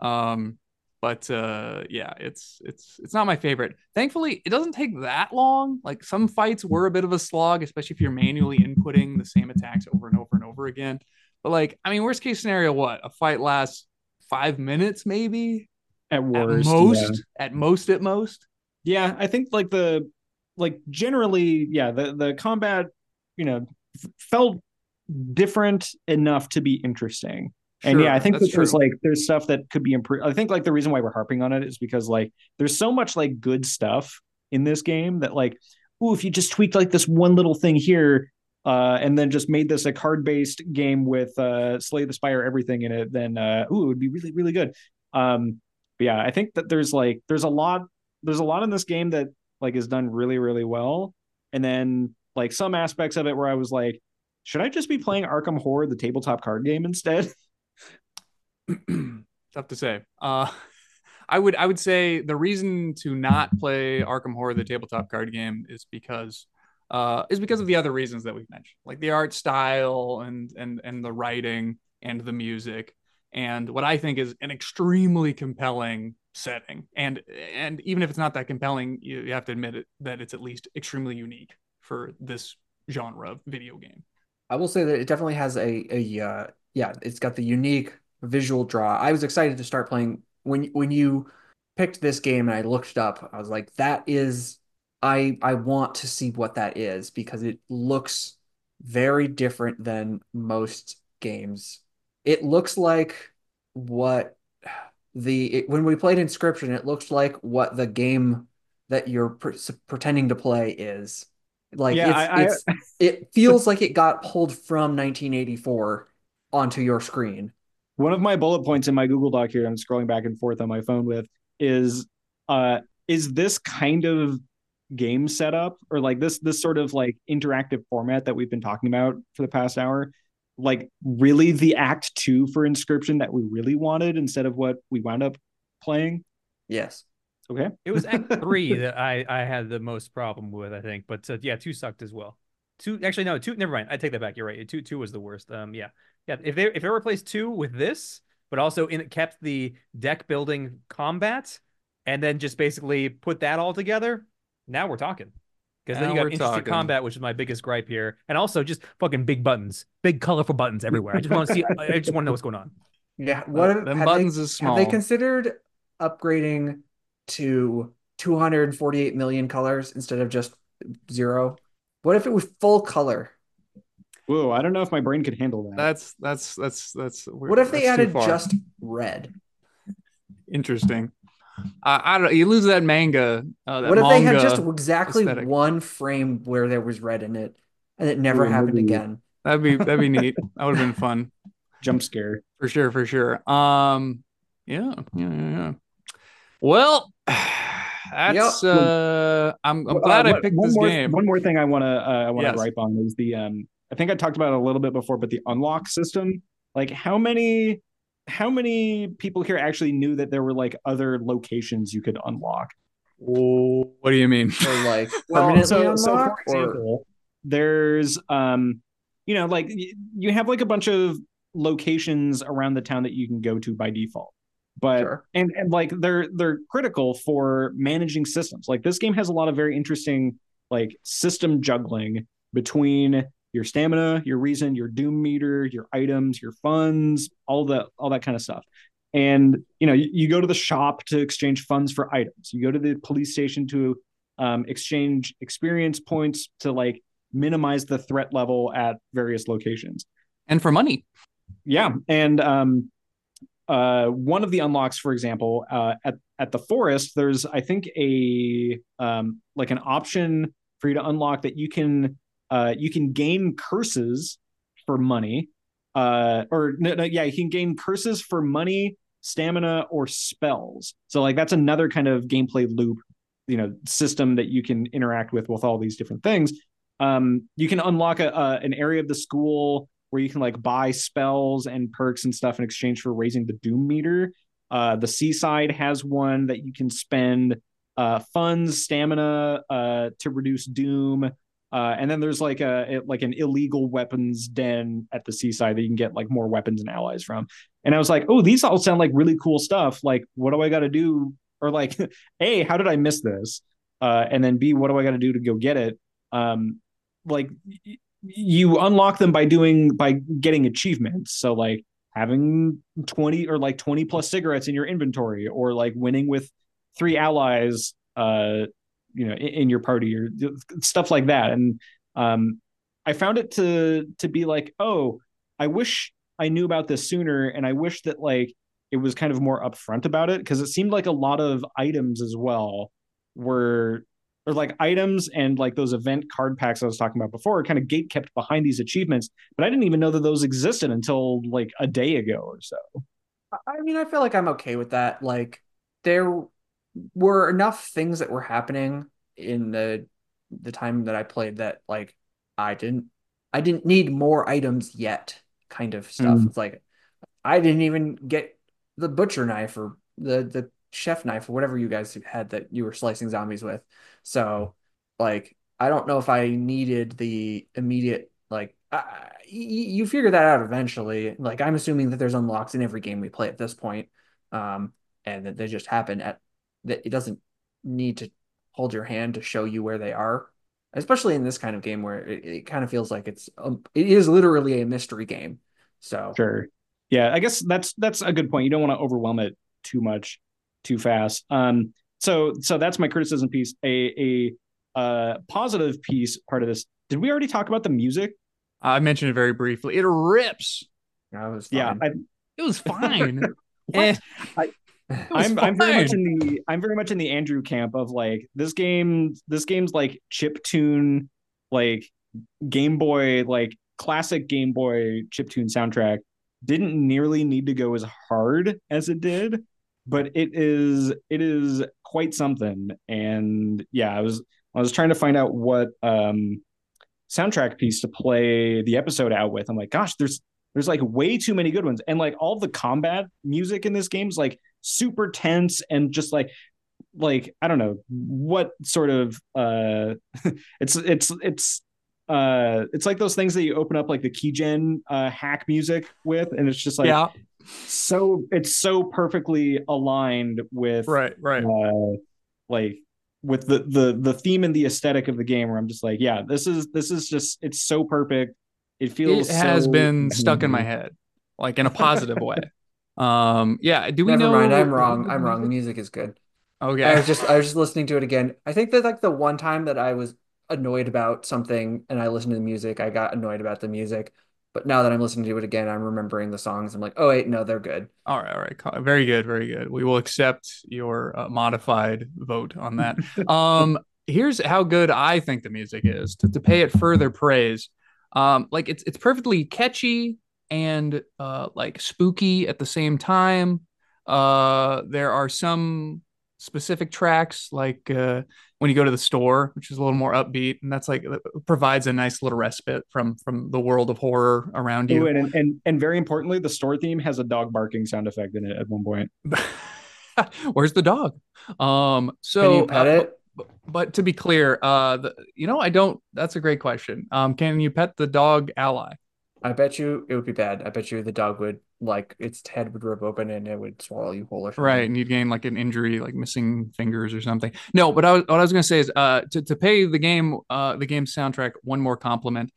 Speaker 4: But yeah, it's not my favorite. Thankfully, it doesn't take that long. Like some fights were a bit of a slog, especially if you're manually inputting the same attacks over and over and over again. But like, I mean, worst case scenario, what? A fight lasts 5 minutes, maybe
Speaker 1: At
Speaker 4: at
Speaker 1: worst,
Speaker 4: most, at most.
Speaker 1: yeah. I think like generally, yeah, the combat, you know, felt different enough to be interesting. And yeah, I
Speaker 4: Sure,
Speaker 1: think
Speaker 4: that's
Speaker 1: that there's
Speaker 4: true.
Speaker 1: like there's stuff that could be improved. I think like the reason why we're harping on it is because like there's so much like good stuff in this game that like, ooh, if you just tweaked like this one little thing here, and then just made this a card-based game with Slay the Spire everything in it, then ooh, it would be really, really good. But yeah, I think that there's a lot in this game that like is done really, really well. And then like some aspects of it where I was like, should I just be playing Arkham Horror, the tabletop card game instead?
Speaker 4: Tough to say. I would say the reason to not play Arkham Horror, the tabletop card game, is because of the other reasons that we've mentioned, like the art style and the writing and the music, and what I think is an extremely compelling setting. And even if it's not that compelling, you have to admit that it's at least extremely unique for this genre of video game.
Speaker 3: I will say that it definitely has yeah, it's got the unique visual draw. I was excited to start playing when you picked this game and I looked it up. I was like, that is I want to see what that is because it looks very different than most games. It looks like what when we played Inscription, it looks like what the game that you're pretending to play is. Like
Speaker 1: Yeah,
Speaker 3: it feels like it got pulled from 1984 onto your screen.
Speaker 1: one of my bullet points in my Google Doc here, I'm scrolling back and forth on my phone with, is is this kind of game setup or like this sort of like interactive format that we've been talking about for the past hour, like really the act two for Inscription that we really wanted instead of what we wound up playing?
Speaker 3: Yes.
Speaker 1: Okay.
Speaker 2: It was Act 3 that I had the most problem with, I think. But yeah, 2 sucked as well. 2, actually no, 2, never mind. I take that back. You're right. 2 was the worst. Yeah. Yeah, if they replaced 2 with this, but also kept the deck building combat and then just basically put that all together, now we're talking. Because then
Speaker 4: Now
Speaker 2: you got
Speaker 4: we're
Speaker 2: interesting
Speaker 4: talking.
Speaker 2: combat, which is my biggest gripe here. And also just fucking big buttons. Big colorful buttons everywhere. I just want to see I just want to know what's going on.
Speaker 3: Yeah.
Speaker 4: Them buttons is small.
Speaker 3: Have they considered upgrading to 248 million colors instead of just 0? What if it was full color?
Speaker 1: Whoa, I don't know if my brain could handle that.
Speaker 4: That's
Speaker 3: What if they
Speaker 4: that's too
Speaker 3: added
Speaker 4: far.
Speaker 3: just red?
Speaker 4: Interesting. I don't. You lose that manga. That
Speaker 3: What if they had
Speaker 4: manga
Speaker 3: just exactly
Speaker 4: aesthetic.
Speaker 3: one frame where there was red in it and it never
Speaker 1: Ooh,
Speaker 3: happened
Speaker 1: maybe
Speaker 3: again?
Speaker 4: That'd be neat. That would have been fun
Speaker 1: jump scare.
Speaker 4: for sure. For sure. Yeah. Well, that's
Speaker 3: Yep.
Speaker 4: I'm glad I picked this game.
Speaker 1: One more thing I want to
Speaker 4: Yes.
Speaker 1: gripe on is the I think I talked about it a little bit before, but the unlock system. Like how many people here actually knew that there were like other locations you could unlock?
Speaker 4: What do you mean?
Speaker 3: Or like
Speaker 1: Well,
Speaker 3: permanently
Speaker 1: so for
Speaker 3: unlock or
Speaker 1: example, there's you know, like you have like a bunch of locations around the town that you can go to by default. But
Speaker 3: sure.
Speaker 1: and like they're critical for managing systems. Like this game has a lot of very interesting like system juggling between your stamina, your reason, your doom meter, your items, your funds, all that kind of stuff. And you know, you go to the shop to exchange funds for items. You go to the police station to exchange experience points to like minimize the threat level at various locations.
Speaker 4: And for money.
Speaker 1: Yeah, and one of the unlocks, for example, at the forest, there's I think a like an option for you to unlock that you can gain curses for money, or no, yeah, you can gain curses for money, stamina, or spells. So like that's another kind of gameplay loop, you know, system that you can interact with all these different things. You can unlock an area of the school where you can like buy spells and perks and stuff in exchange for raising the doom meter. The seaside has one that you can spend funds, stamina to reduce doom. And then there's like an illegal weapons den at the seaside that you can get like more weapons and allies from. And I was like, oh, these all sound like really cool stuff. Like, what do I got to do? Or like, A, how did I miss this? And then B, what do I got to do to go get it? Like you unlock them by getting achievements. So like having 20 or like 20 plus cigarettes in your inventory, or like winning with 3 allies you know in your party, or stuff like that. And I found it to be like, oh, I wish I knew about this sooner, and I wish that like it was kind of more upfront about it, because it seemed like a lot of items as well were, or like items and like those event card packs I was talking about before, are kind of gate kept behind these achievements, but I didn't even know that those existed until like a day ago or so.
Speaker 3: I mean, I feel like I'm okay with that. Like there were enough things that were happening in the time that I played that like I didn't I didn't need more items yet kind of stuff. It's like I didn't even get the butcher knife or the chef knife or whatever you guys had that you were slicing zombies with. So like I don't know if I needed the immediate like you figure that out eventually. Like I'm assuming that there's unlocks in every game we play at this point. And that they just happen at that it doesn't need to hold your hand to show you where they are, especially in this kind of game where it kind of feels like it is literally a mystery game. So
Speaker 1: Sure. Yeah, I guess that's a good point. You don't want to overwhelm it too much too fast. So that's my criticism piece. positive part of this. Did we already talk about the music?
Speaker 4: I mentioned it very briefly. It rips.
Speaker 3: That was
Speaker 1: Yeah,
Speaker 3: fine.
Speaker 4: It was fine.
Speaker 1: What?
Speaker 4: was
Speaker 1: I'm very much
Speaker 4: fine.
Speaker 1: in the Andrew camp of like this game's like chip tune, like Game Boy, like classic Game Boy chiptune soundtrack didn't nearly need to go as hard as it did, but it is quite something. And yeah, I was trying to find out what soundtrack piece to play the episode out with. I'm like, gosh, there's like way too many good ones, and like all the combat music in this game is like super tense and just like I don't know what sort of it's like those things that you open up like the keygen hack music with, and it's just like
Speaker 4: Yeah.
Speaker 1: so it's so perfectly aligned with
Speaker 4: Right.
Speaker 1: like with the theme and the aesthetic of the game, where I'm just like, yeah, this is just it's so perfect. It feels
Speaker 4: It has
Speaker 1: so
Speaker 4: been stuck in my head, like in a positive way. Yeah. Do we
Speaker 3: Never
Speaker 4: know?
Speaker 3: mind, I'm wrong. I'm wrong. The music is good.
Speaker 4: Okay.
Speaker 3: I was just listening to it again. I think that like the one time that I was annoyed about something and I listened to the music, I got annoyed about the music. But now that I'm listening to it again, I'm remembering the songs. I'm like, oh wait, no, they're good.
Speaker 4: All right. All right. Very good. Very good. We will accept your modified vote on that. Here's how good I think the music is to pay it further praise. Like it's perfectly catchy and like spooky at the same time. There are some specific tracks like when you go to the store, which is a little more upbeat, and that's like provides a nice little respite from the world of horror around
Speaker 1: Ooh,
Speaker 4: you.
Speaker 1: and very importantly, the store theme has a dog barking sound effect in it at one point.
Speaker 4: Where's the dog?
Speaker 3: Can you pet it?
Speaker 4: But to be clear, I don't. That's a great question. Can you pet the dog ally?
Speaker 3: I bet you it would be bad. I bet you the dog would like its head would rip open and it would swallow you whole or
Speaker 4: Right,
Speaker 3: something.
Speaker 4: and you'd gain like an injury, like missing fingers or something. No, but what I was gonna say is, to pay the game's soundtrack one more compliment.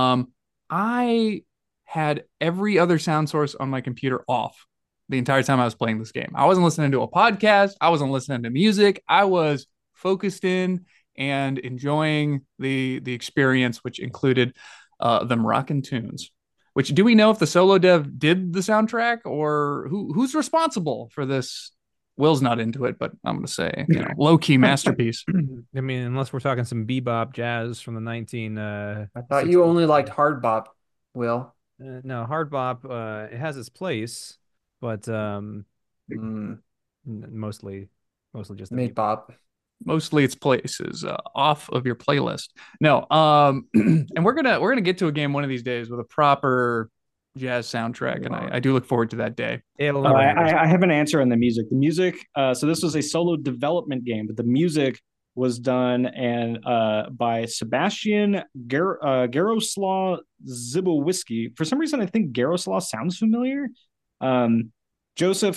Speaker 4: I had every other sound source on my computer off the entire time I was playing this game. I wasn't listening to a podcast. I wasn't listening to music. I was focused in and enjoying the experience, which included them rocking tunes. Which do we know if the solo dev did the soundtrack or who's responsible for this? Will's not into it, but I'm gonna say, low key masterpiece.
Speaker 2: I mean, unless we're talking some bebop jazz from the 19
Speaker 3: I thought you only liked hard bop, Will.
Speaker 2: no, hard bop it has its place, but
Speaker 3: Mm,
Speaker 2: mostly just the
Speaker 3: mid
Speaker 2: bebop.
Speaker 3: bop.
Speaker 4: Mostly its place is off of your playlist. No, and we're gonna get to a game one of these days with a proper jazz soundtrack, and I do look forward to that day.
Speaker 2: It'll never happen.
Speaker 1: I have an answer on the music. The music, so this was a solo development game, but the music was done by Sebastian Garoslaw Zibowiski. For some reason, I think Garoslaw sounds familiar. Joseph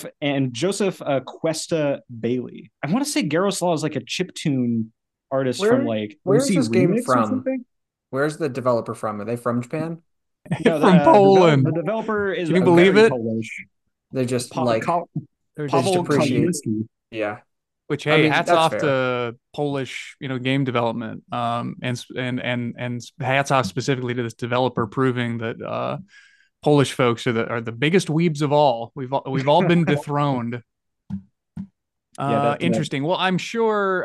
Speaker 1: Cuesta Bailey. I want to say Garoslaw is like a chiptune artist from like
Speaker 3: Where is
Speaker 1: OC
Speaker 3: this game
Speaker 1: Remix or
Speaker 3: from?
Speaker 1: something.
Speaker 3: Where's the developer from? Are they from Japan?
Speaker 1: No,
Speaker 4: From Poland.
Speaker 1: The developer is
Speaker 4: Can you believe
Speaker 1: very
Speaker 4: it?
Speaker 1: Polish.
Speaker 3: They just
Speaker 1: Pa-
Speaker 3: like
Speaker 1: Ka-
Speaker 2: They're
Speaker 3: just
Speaker 1: Pavel
Speaker 3: appreciate-
Speaker 1: Kalinski.
Speaker 3: yeah.
Speaker 4: Which
Speaker 3: I
Speaker 4: hey,
Speaker 3: mean,
Speaker 4: hats
Speaker 3: that's
Speaker 4: off
Speaker 3: fair.
Speaker 4: to Polish, game development, and hats off specifically to this developer proving that Polish folks are the biggest weebs of all. We've all been dethroned. Interesting. Well, I'm sure.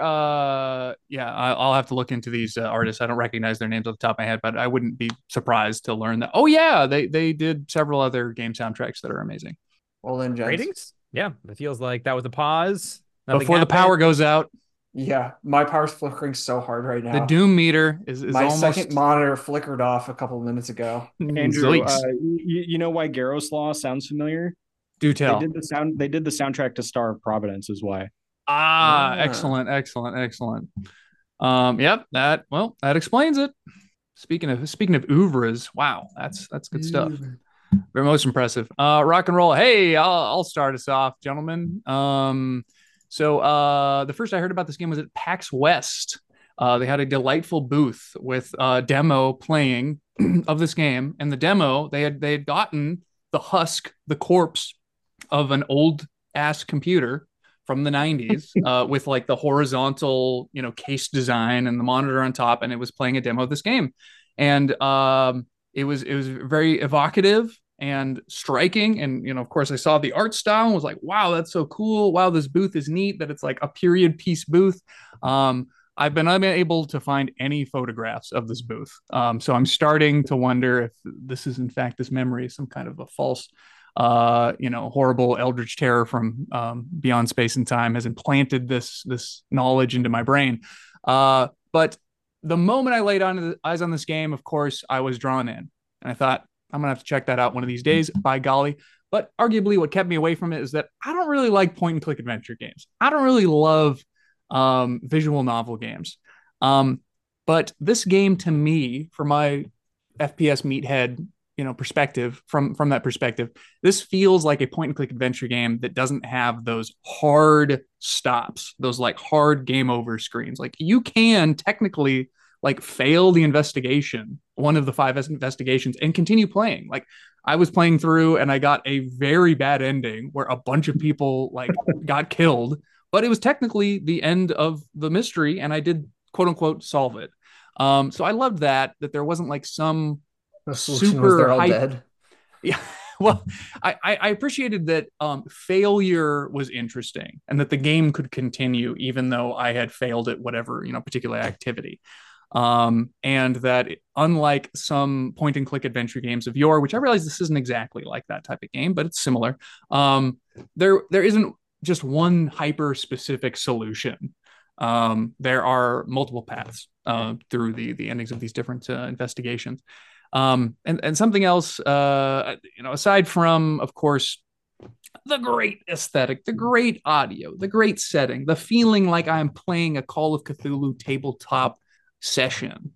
Speaker 4: I'll have to look into these artists. I don't recognize their names off the top of my head, but I wouldn't be surprised to learn that. Oh yeah, they did several other game soundtracks that are amazing.
Speaker 3: Well then, gents.
Speaker 2: Ratings? Yeah, it feels like that was a pause. Nothing
Speaker 4: Before the
Speaker 2: happened.
Speaker 4: power goes out,
Speaker 3: Yeah, my power's flickering so hard right now.
Speaker 4: the Doom meter is
Speaker 3: my
Speaker 4: almost
Speaker 3: second monitor flickered off a couple of minutes ago.
Speaker 1: Andrew,
Speaker 4: Zoinks.
Speaker 1: you know why Garoslaw sounds familiar?
Speaker 4: Do tell.
Speaker 1: They did the soundtrack to Star of Providence, is why.
Speaker 3: Ah.
Speaker 4: Excellent. Yep, that explains it. Speaking of oeuvres, wow, that's good stuff. Very most impressive. Rock and roll. Hey, I'll start us off, gentlemen. So the first I heard about this game was at PAX West. They had a delightful booth with a demo playing of this game, and the demo they had gotten the corpse of an old ass computer from the 90s with like the horizontal, case design and the monitor on top, and it was playing a demo of this game. And it was very evocative and striking. And of course, I saw the art style and was like, wow, that's so cool. Wow, this booth is neat that it's like a period piece booth. I've been unable to find any photographs of this booth. So I'm starting to wonder if this is in fact this memory is some kind of a false horrible eldritch terror from beyond space and time has implanted this knowledge into my brain. But the moment I laid eyes on this game, of course, I was drawn in, and I thought I'm gonna have to check that out one of these days. By golly! But arguably, what kept me away from it is that I don't really like point and click adventure games. I don't really love visual novel games. But this game, to me, for my FPS meathead perspective, from that perspective, this feels like a point and click adventure game that doesn't have those hard stops, those like hard game over screens. Like you can technically like fail the investigation, one of the 5 investigations, and continue playing. Like I was playing through and I got a very bad ending where a bunch of people like got killed, but it was technically the end of the mystery and I did quote unquote solve it. So I loved that there wasn't like some
Speaker 3: The solution was they're all dead.
Speaker 4: Yeah. Well, I appreciated that failure was interesting and that the game could continue even though I had failed at whatever, particular activity. And that unlike some point and click adventure games of yore, which I realize this isn't exactly like that type of game, but it's similar. There isn't just one hyper specific solution. There are multiple paths through the endings of these different investigations. And something else, aside from, of course, the great aesthetic, the great audio, the great setting, the feeling like I'm playing a Call of Cthulhu tabletop session.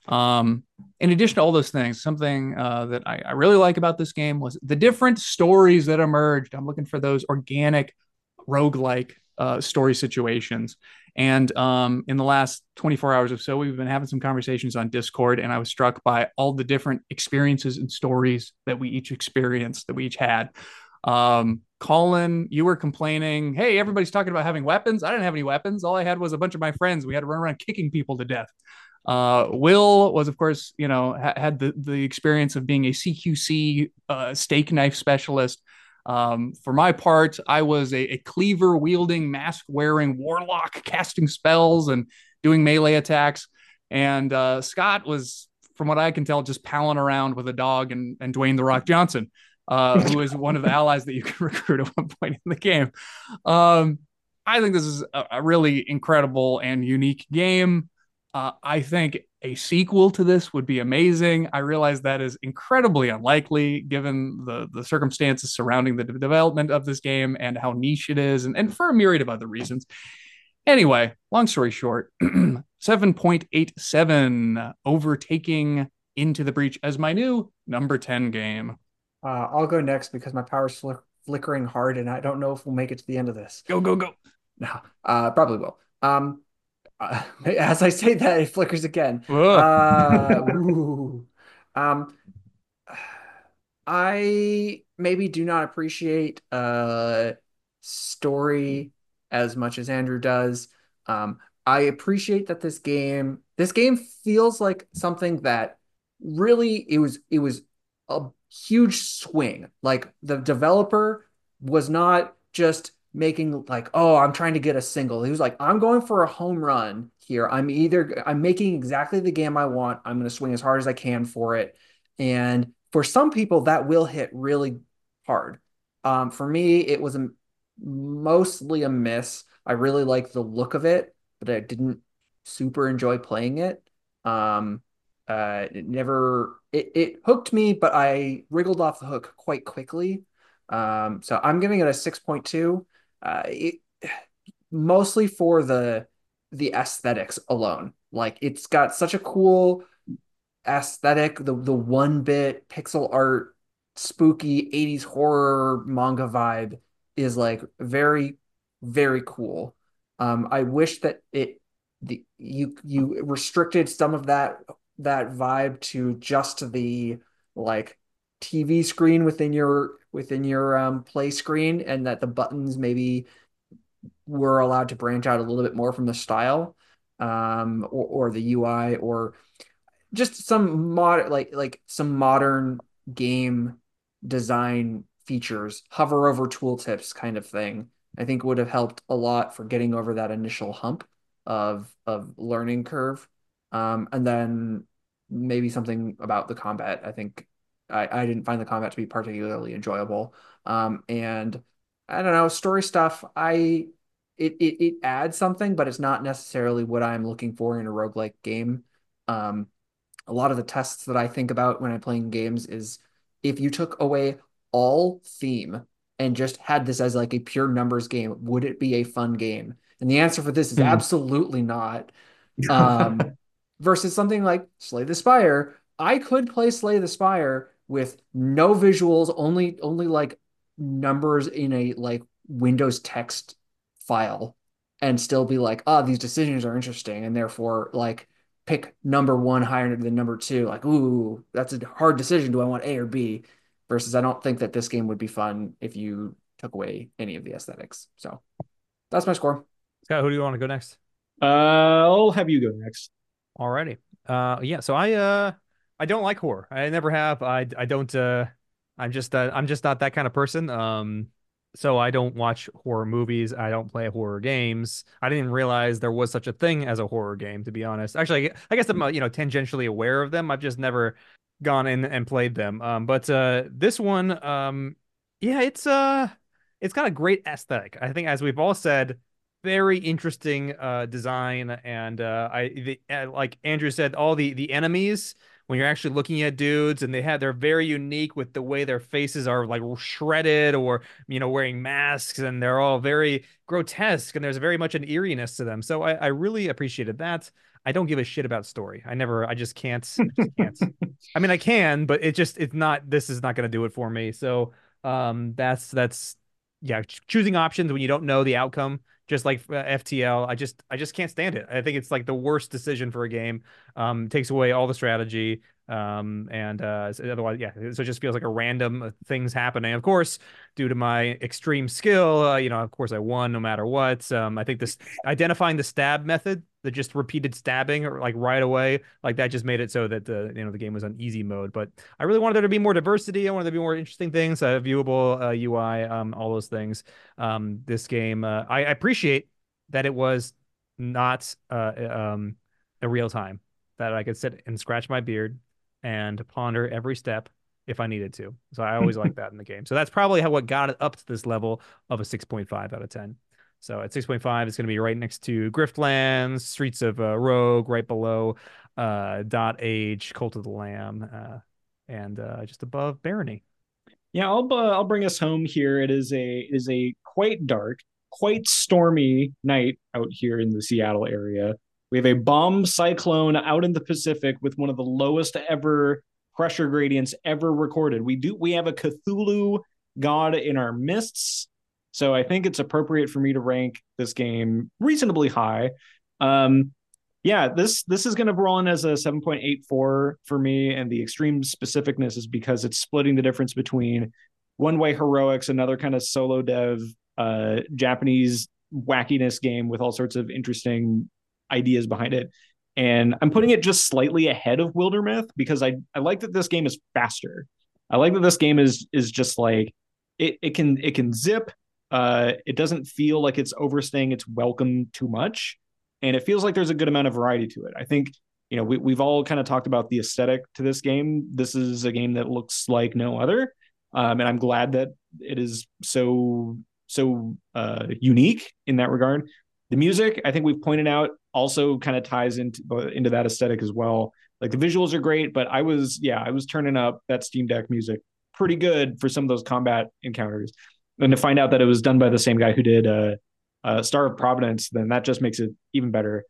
Speaker 4: In addition to all those things, something that I really like about this game was the different stories that emerged. I'm looking for those organic roguelike story situations. And in the last 24 hours or so, we've been having some conversations on Discord, and I was struck by all the different experiences and stories that we each experienced, that we each had. Colin, you were complaining, hey, everybody's talking about having weapons. I didn't have any weapons. All I had was a bunch of my friends. We had to run around kicking people to death. Will was, of course, had the experience of being a CQC steak knife specialist. For my part, I was a cleaver wielding, mask wearing warlock casting spells and doing melee attacks. And Scott was, from what I can tell, just palling around with a dog and Dwayne the Rock Johnson, who is one of the allies that you can recruit at one point in the game. I think this is a really incredible and unique game. I think a sequel to this would be amazing. I realize that is incredibly unlikely given the circumstances surrounding the development of this game and how niche it is, and for a myriad of other reasons. Anyway, long story short, 7.87, overtaking Into the Breach as my new number 10 game.
Speaker 3: I'll go next because my power's flickering hard and I don't know if we'll make it to the end of this.
Speaker 4: Go, go, go.
Speaker 3: No, probably will. As I say that, it flickers again. I maybe do not appreciate story as much as Andrew does. I appreciate that this game feels like something that really it was a huge swing. Like the developer was not just making like, oh, I'm trying to get a single. He was like, I'm going for a home run here. I'm making exactly the game I want. I'm going to swing as hard as I can for it. And for some people, that will hit really hard. For me, it was mostly a miss. I really like the look of it, but I didn't super enjoy playing it. It hooked me, but I wriggled off the hook quite quickly. So I'm giving it a 6.2. Mostly for the aesthetics alone. Like it's got such a cool aesthetic, the 1-bit pixel art, spooky 80s horror manga vibe is like very, very cool. I wish that you restricted some of that vibe to just the like TV screen within your play screen, and that the buttons maybe were allowed to branch out a little bit more from the style, or the UI, or just some some modern game design features, hover over tooltips kind of thing, I think would have helped a lot for getting over that initial hump of learning curve. And then maybe something about the combat. I think I didn't find the combat to be particularly enjoyable. And I don't know, story stuff, it adds something, but it's not necessarily what I'm looking for in a roguelike game. Um, a lot of the tests that I think about when I'm playing games is, if you took away all theme and just had this as like a pure numbers game, would it be a fun game? And the answer for this is absolutely not. Versus something like Slay the Spire, I could play Slay the Spire with no visuals, only like numbers in a like Windows text file, and still be like, oh, these decisions are interesting, and therefore like pick number one higher than number two. Like, ooh, that's a hard decision. Do I want A or B? Versus, I don't think that this game would be fun if you took away any of the aesthetics. So that's my score.
Speaker 2: Scott, who do you want to go next?
Speaker 1: I'll have you go next.
Speaker 2: Alrighty. Yeah, so I don't like horror. I never have. I don't I'm just not that kind of person. So I don't watch horror movies. I don't play horror games. I didn't even realize there was such a thing as a horror game, to be honest. Actually, I guess I'm tangentially aware of them. I've just never gone in and played them. But this one, yeah, it's got a great aesthetic. I think, as we've all said, very interesting design, and like Andrew said, all the enemies, when you're actually looking at dudes, and they're very unique with the way their faces are like shredded, or wearing masks, and they're all very grotesque, and there's very much an eeriness to them. So I really appreciated that. I don't give a shit about story. I just can't. I mean, I can, but this is not going to do it for me. So that's yeah, choosing options when you don't know the outcome, just like FTL. I just can't stand it. I think it's like the worst decision for a game. Takes away all the strategy. And otherwise, yeah, so it just feels like a random things happening. Of course, due to my extreme skill, of course I won no matter what. I think this identifying the stab method, the just repeated stabbing, or like right away, like that just made it so that the game was on easy mode. But I really wanted there to be more diversity. I wanted there to be more interesting things, viewable UI, all those things. This game, I appreciate that it was not a real time, that I could sit and scratch my beard and ponder every step if I needed to. So I always like that in the game. So that's probably what got it up to this level of a 6.5 out of 10. So at 6.5, it's going to be right next to Griftlands, Streets of Rogue, right below Dot Age, Cult of the Lamb, and just above Barony.
Speaker 1: Yeah, I'll bring us home here. It is a quite dark, quite stormy night out here in the Seattle area. We have a bomb cyclone out in the Pacific with one of the lowest ever pressure gradients ever recorded. We have a Cthulhu god in our midst, so I think it's appropriate for me to rank this game reasonably high. Yeah, this is going to roll in as a 7.84 for me, and the extreme specificness is because it's splitting the difference between One Way Heroics, another kind of solo dev Japanese wackiness game with all sorts of interesting ideas behind it, and I'm putting it just slightly ahead of Wildermyth because I like that this game is faster. I like that this game is just like it can zip. It doesn't feel like it's overstaying its welcome too much, and it feels like there's a good amount of variety to it. I think we've all kind of talked about the aesthetic to this game. This is a game that looks like no other, and I'm glad that it is so unique in that regard. The music, I think we've pointed out, also kind of ties into that aesthetic as well. Like the visuals are great, but I was turning up that Steam Deck music pretty good for some of those combat encounters, and to find out that it was done by the same guy who did Star of Providence, then that just makes it even better.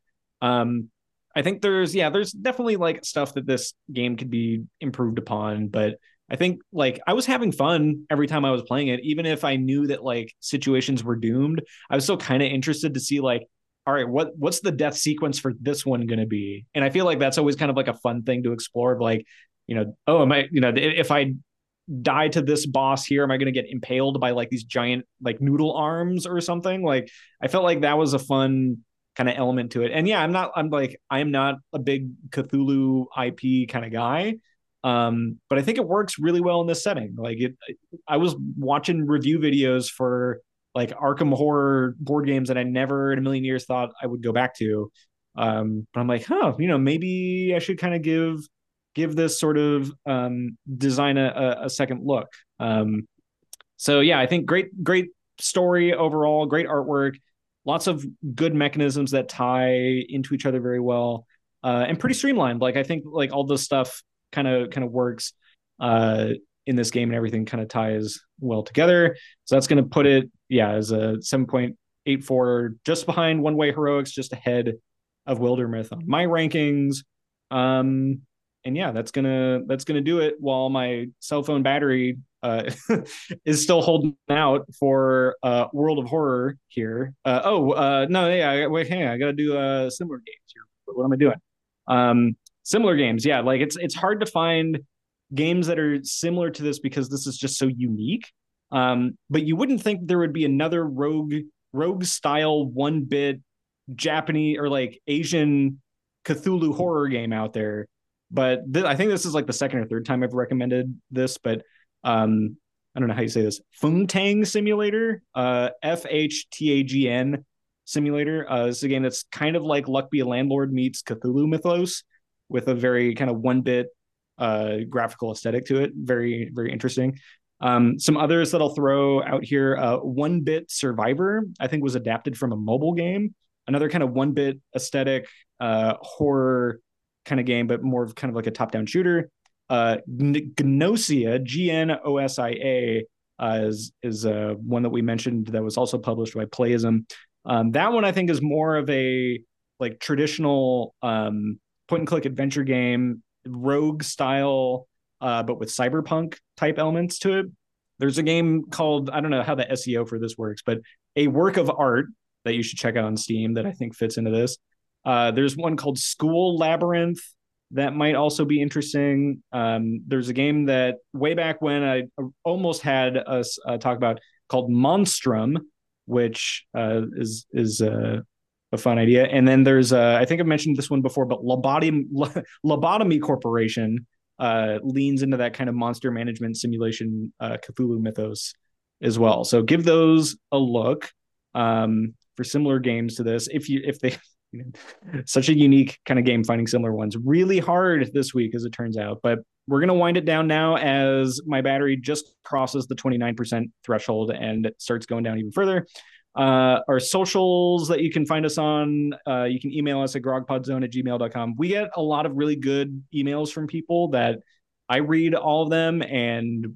Speaker 1: I think there's definitely like stuff that this game could be improved upon, but I think like I was having fun every time I was playing it, even if I knew that like situations were doomed. I was still kind of interested to see like, all right, what's the death sequence for this one going to be? And I feel like that's always kind of like a fun thing to explore. Like, oh, am I, if I die to this boss here? Am I going to get impaled by like these giant like noodle arms or something? Like I felt like that was a fun kind of element to it. And yeah, I am not a big Cthulhu IP kind of guy. But I think it works really well in this setting. I was watching review videos for like Arkham Horror board games that I never in a million years thought I would go back to. But I'm like, maybe I should kind of give this sort of design a second look. So yeah, I think great story overall, great artwork, lots of good mechanisms that tie into each other very well, and pretty streamlined. Like I think like all this stuff kind of works in this game, and everything kind of ties well together. So that's going to put it, as a 7.84, just behind One Way Heroics, just ahead of Wildermyth on my rankings. And yeah, that's gonna do it. While my cell phone battery is still holding out for World of Horror here. No, yeah, wait, hang on, I gotta do similar games here. What am I doing? Similar games, yeah. Like it's hard to find games that are similar to this because this is just so unique. But you wouldn't think there would be another rogue style 1-bit Japanese or like Asian Cthulhu horror game out there. But I think this is like the second or third time I've recommended this, but I don't know how you say this. Fungtang Simulator, FHTAGN Simulator. This is a game that's kind of like Luck Be a Landlord meets Cthulhu Mythos, with a very kind of 1-bit graphical aesthetic to it. Very, very interesting. Some others that I'll throw out here. 1-Bit Survivor, I think, was adapted from a mobile game. Another kind of 1-bit aesthetic horror kind of game, but more of kind of like a top-down shooter. Gnosia, Gnosia, is one that we mentioned that was also published by Playism. That one I think is more of a like traditional point-and-click adventure game, rogue style, but with cyberpunk type elements to it. There's a game called, I don't know how the SEO for this works, but A Work of Art that you should check out on Steam that I think fits into this. There's one called School Labyrinth that might also be interesting. There's a game that way back when I almost had us talk about called Monstrum, which is a fun idea. And then there's I think I've mentioned this one before, but Lobotomy Corporation leans into that kind of monster management simulation Cthulhu mythos as well. So give those a look for similar games to this. If they such a unique kind of game, finding similar ones really hard this week, as it turns out. But we're going to wind it down now as my battery just crosses the 29% threshold and it starts going down even further. Our socials that you can find us on, you can email us at grogpodzone@gmail.com. We get a lot of really good emails from people that I read all of them, and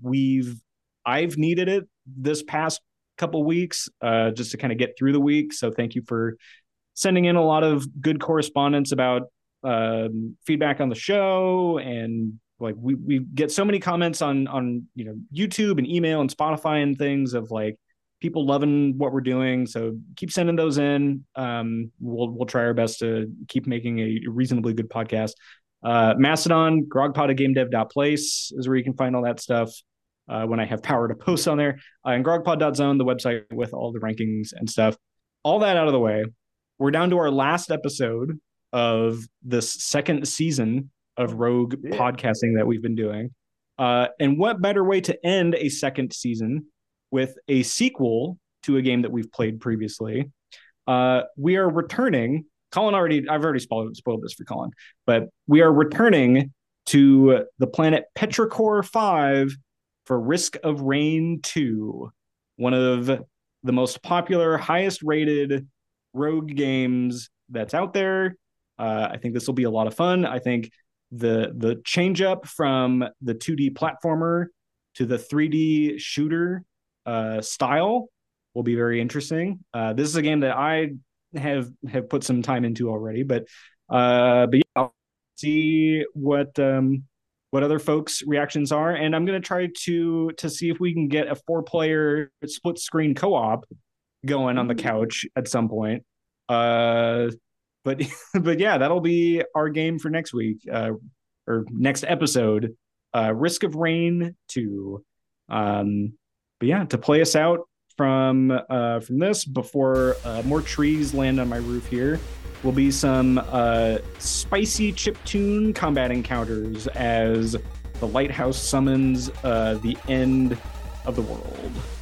Speaker 1: I've needed it this past couple weeks just to kind of get through the week. So thank you for sending in a lot of good correspondence about feedback on the show. And like we get so many comments on YouTube and email and Spotify and things of like people loving what we're doing. So keep sending those in. We'll try our best to keep making a reasonably good podcast. Mastodon, grogpod@gamedev.place is where you can find all that stuff when I have power to post on there. And grogpod.zone, the website with all the rankings and stuff. All that out of the way, we're down to our last episode of this second season of Rogue podcasting that we've been doing. And what better way to end a second season with a sequel to a game that we've played previously. We are returning. I've already spoiled this for Colin, but we are returning to the planet Petrichor 5 for Risk of Rain 2, one of the most popular, highest rated rogue games that's out there. I think this will be a lot of fun. I think the change up from the 2D platformer to the 3D shooter style will be very interesting. This is a game that I have put some time into already, but yeah, I'll see what other folks' reactions are, and I'm gonna try to see if we can get a 4-player split screen co-op going on the couch at some point. But yeah, that'll be our game for next week or next episode Risk of Rain 2. But yeah, to play us out from this before more trees land on my roof here will be some spicy chiptune combat encounters as the lighthouse summons the end of the world.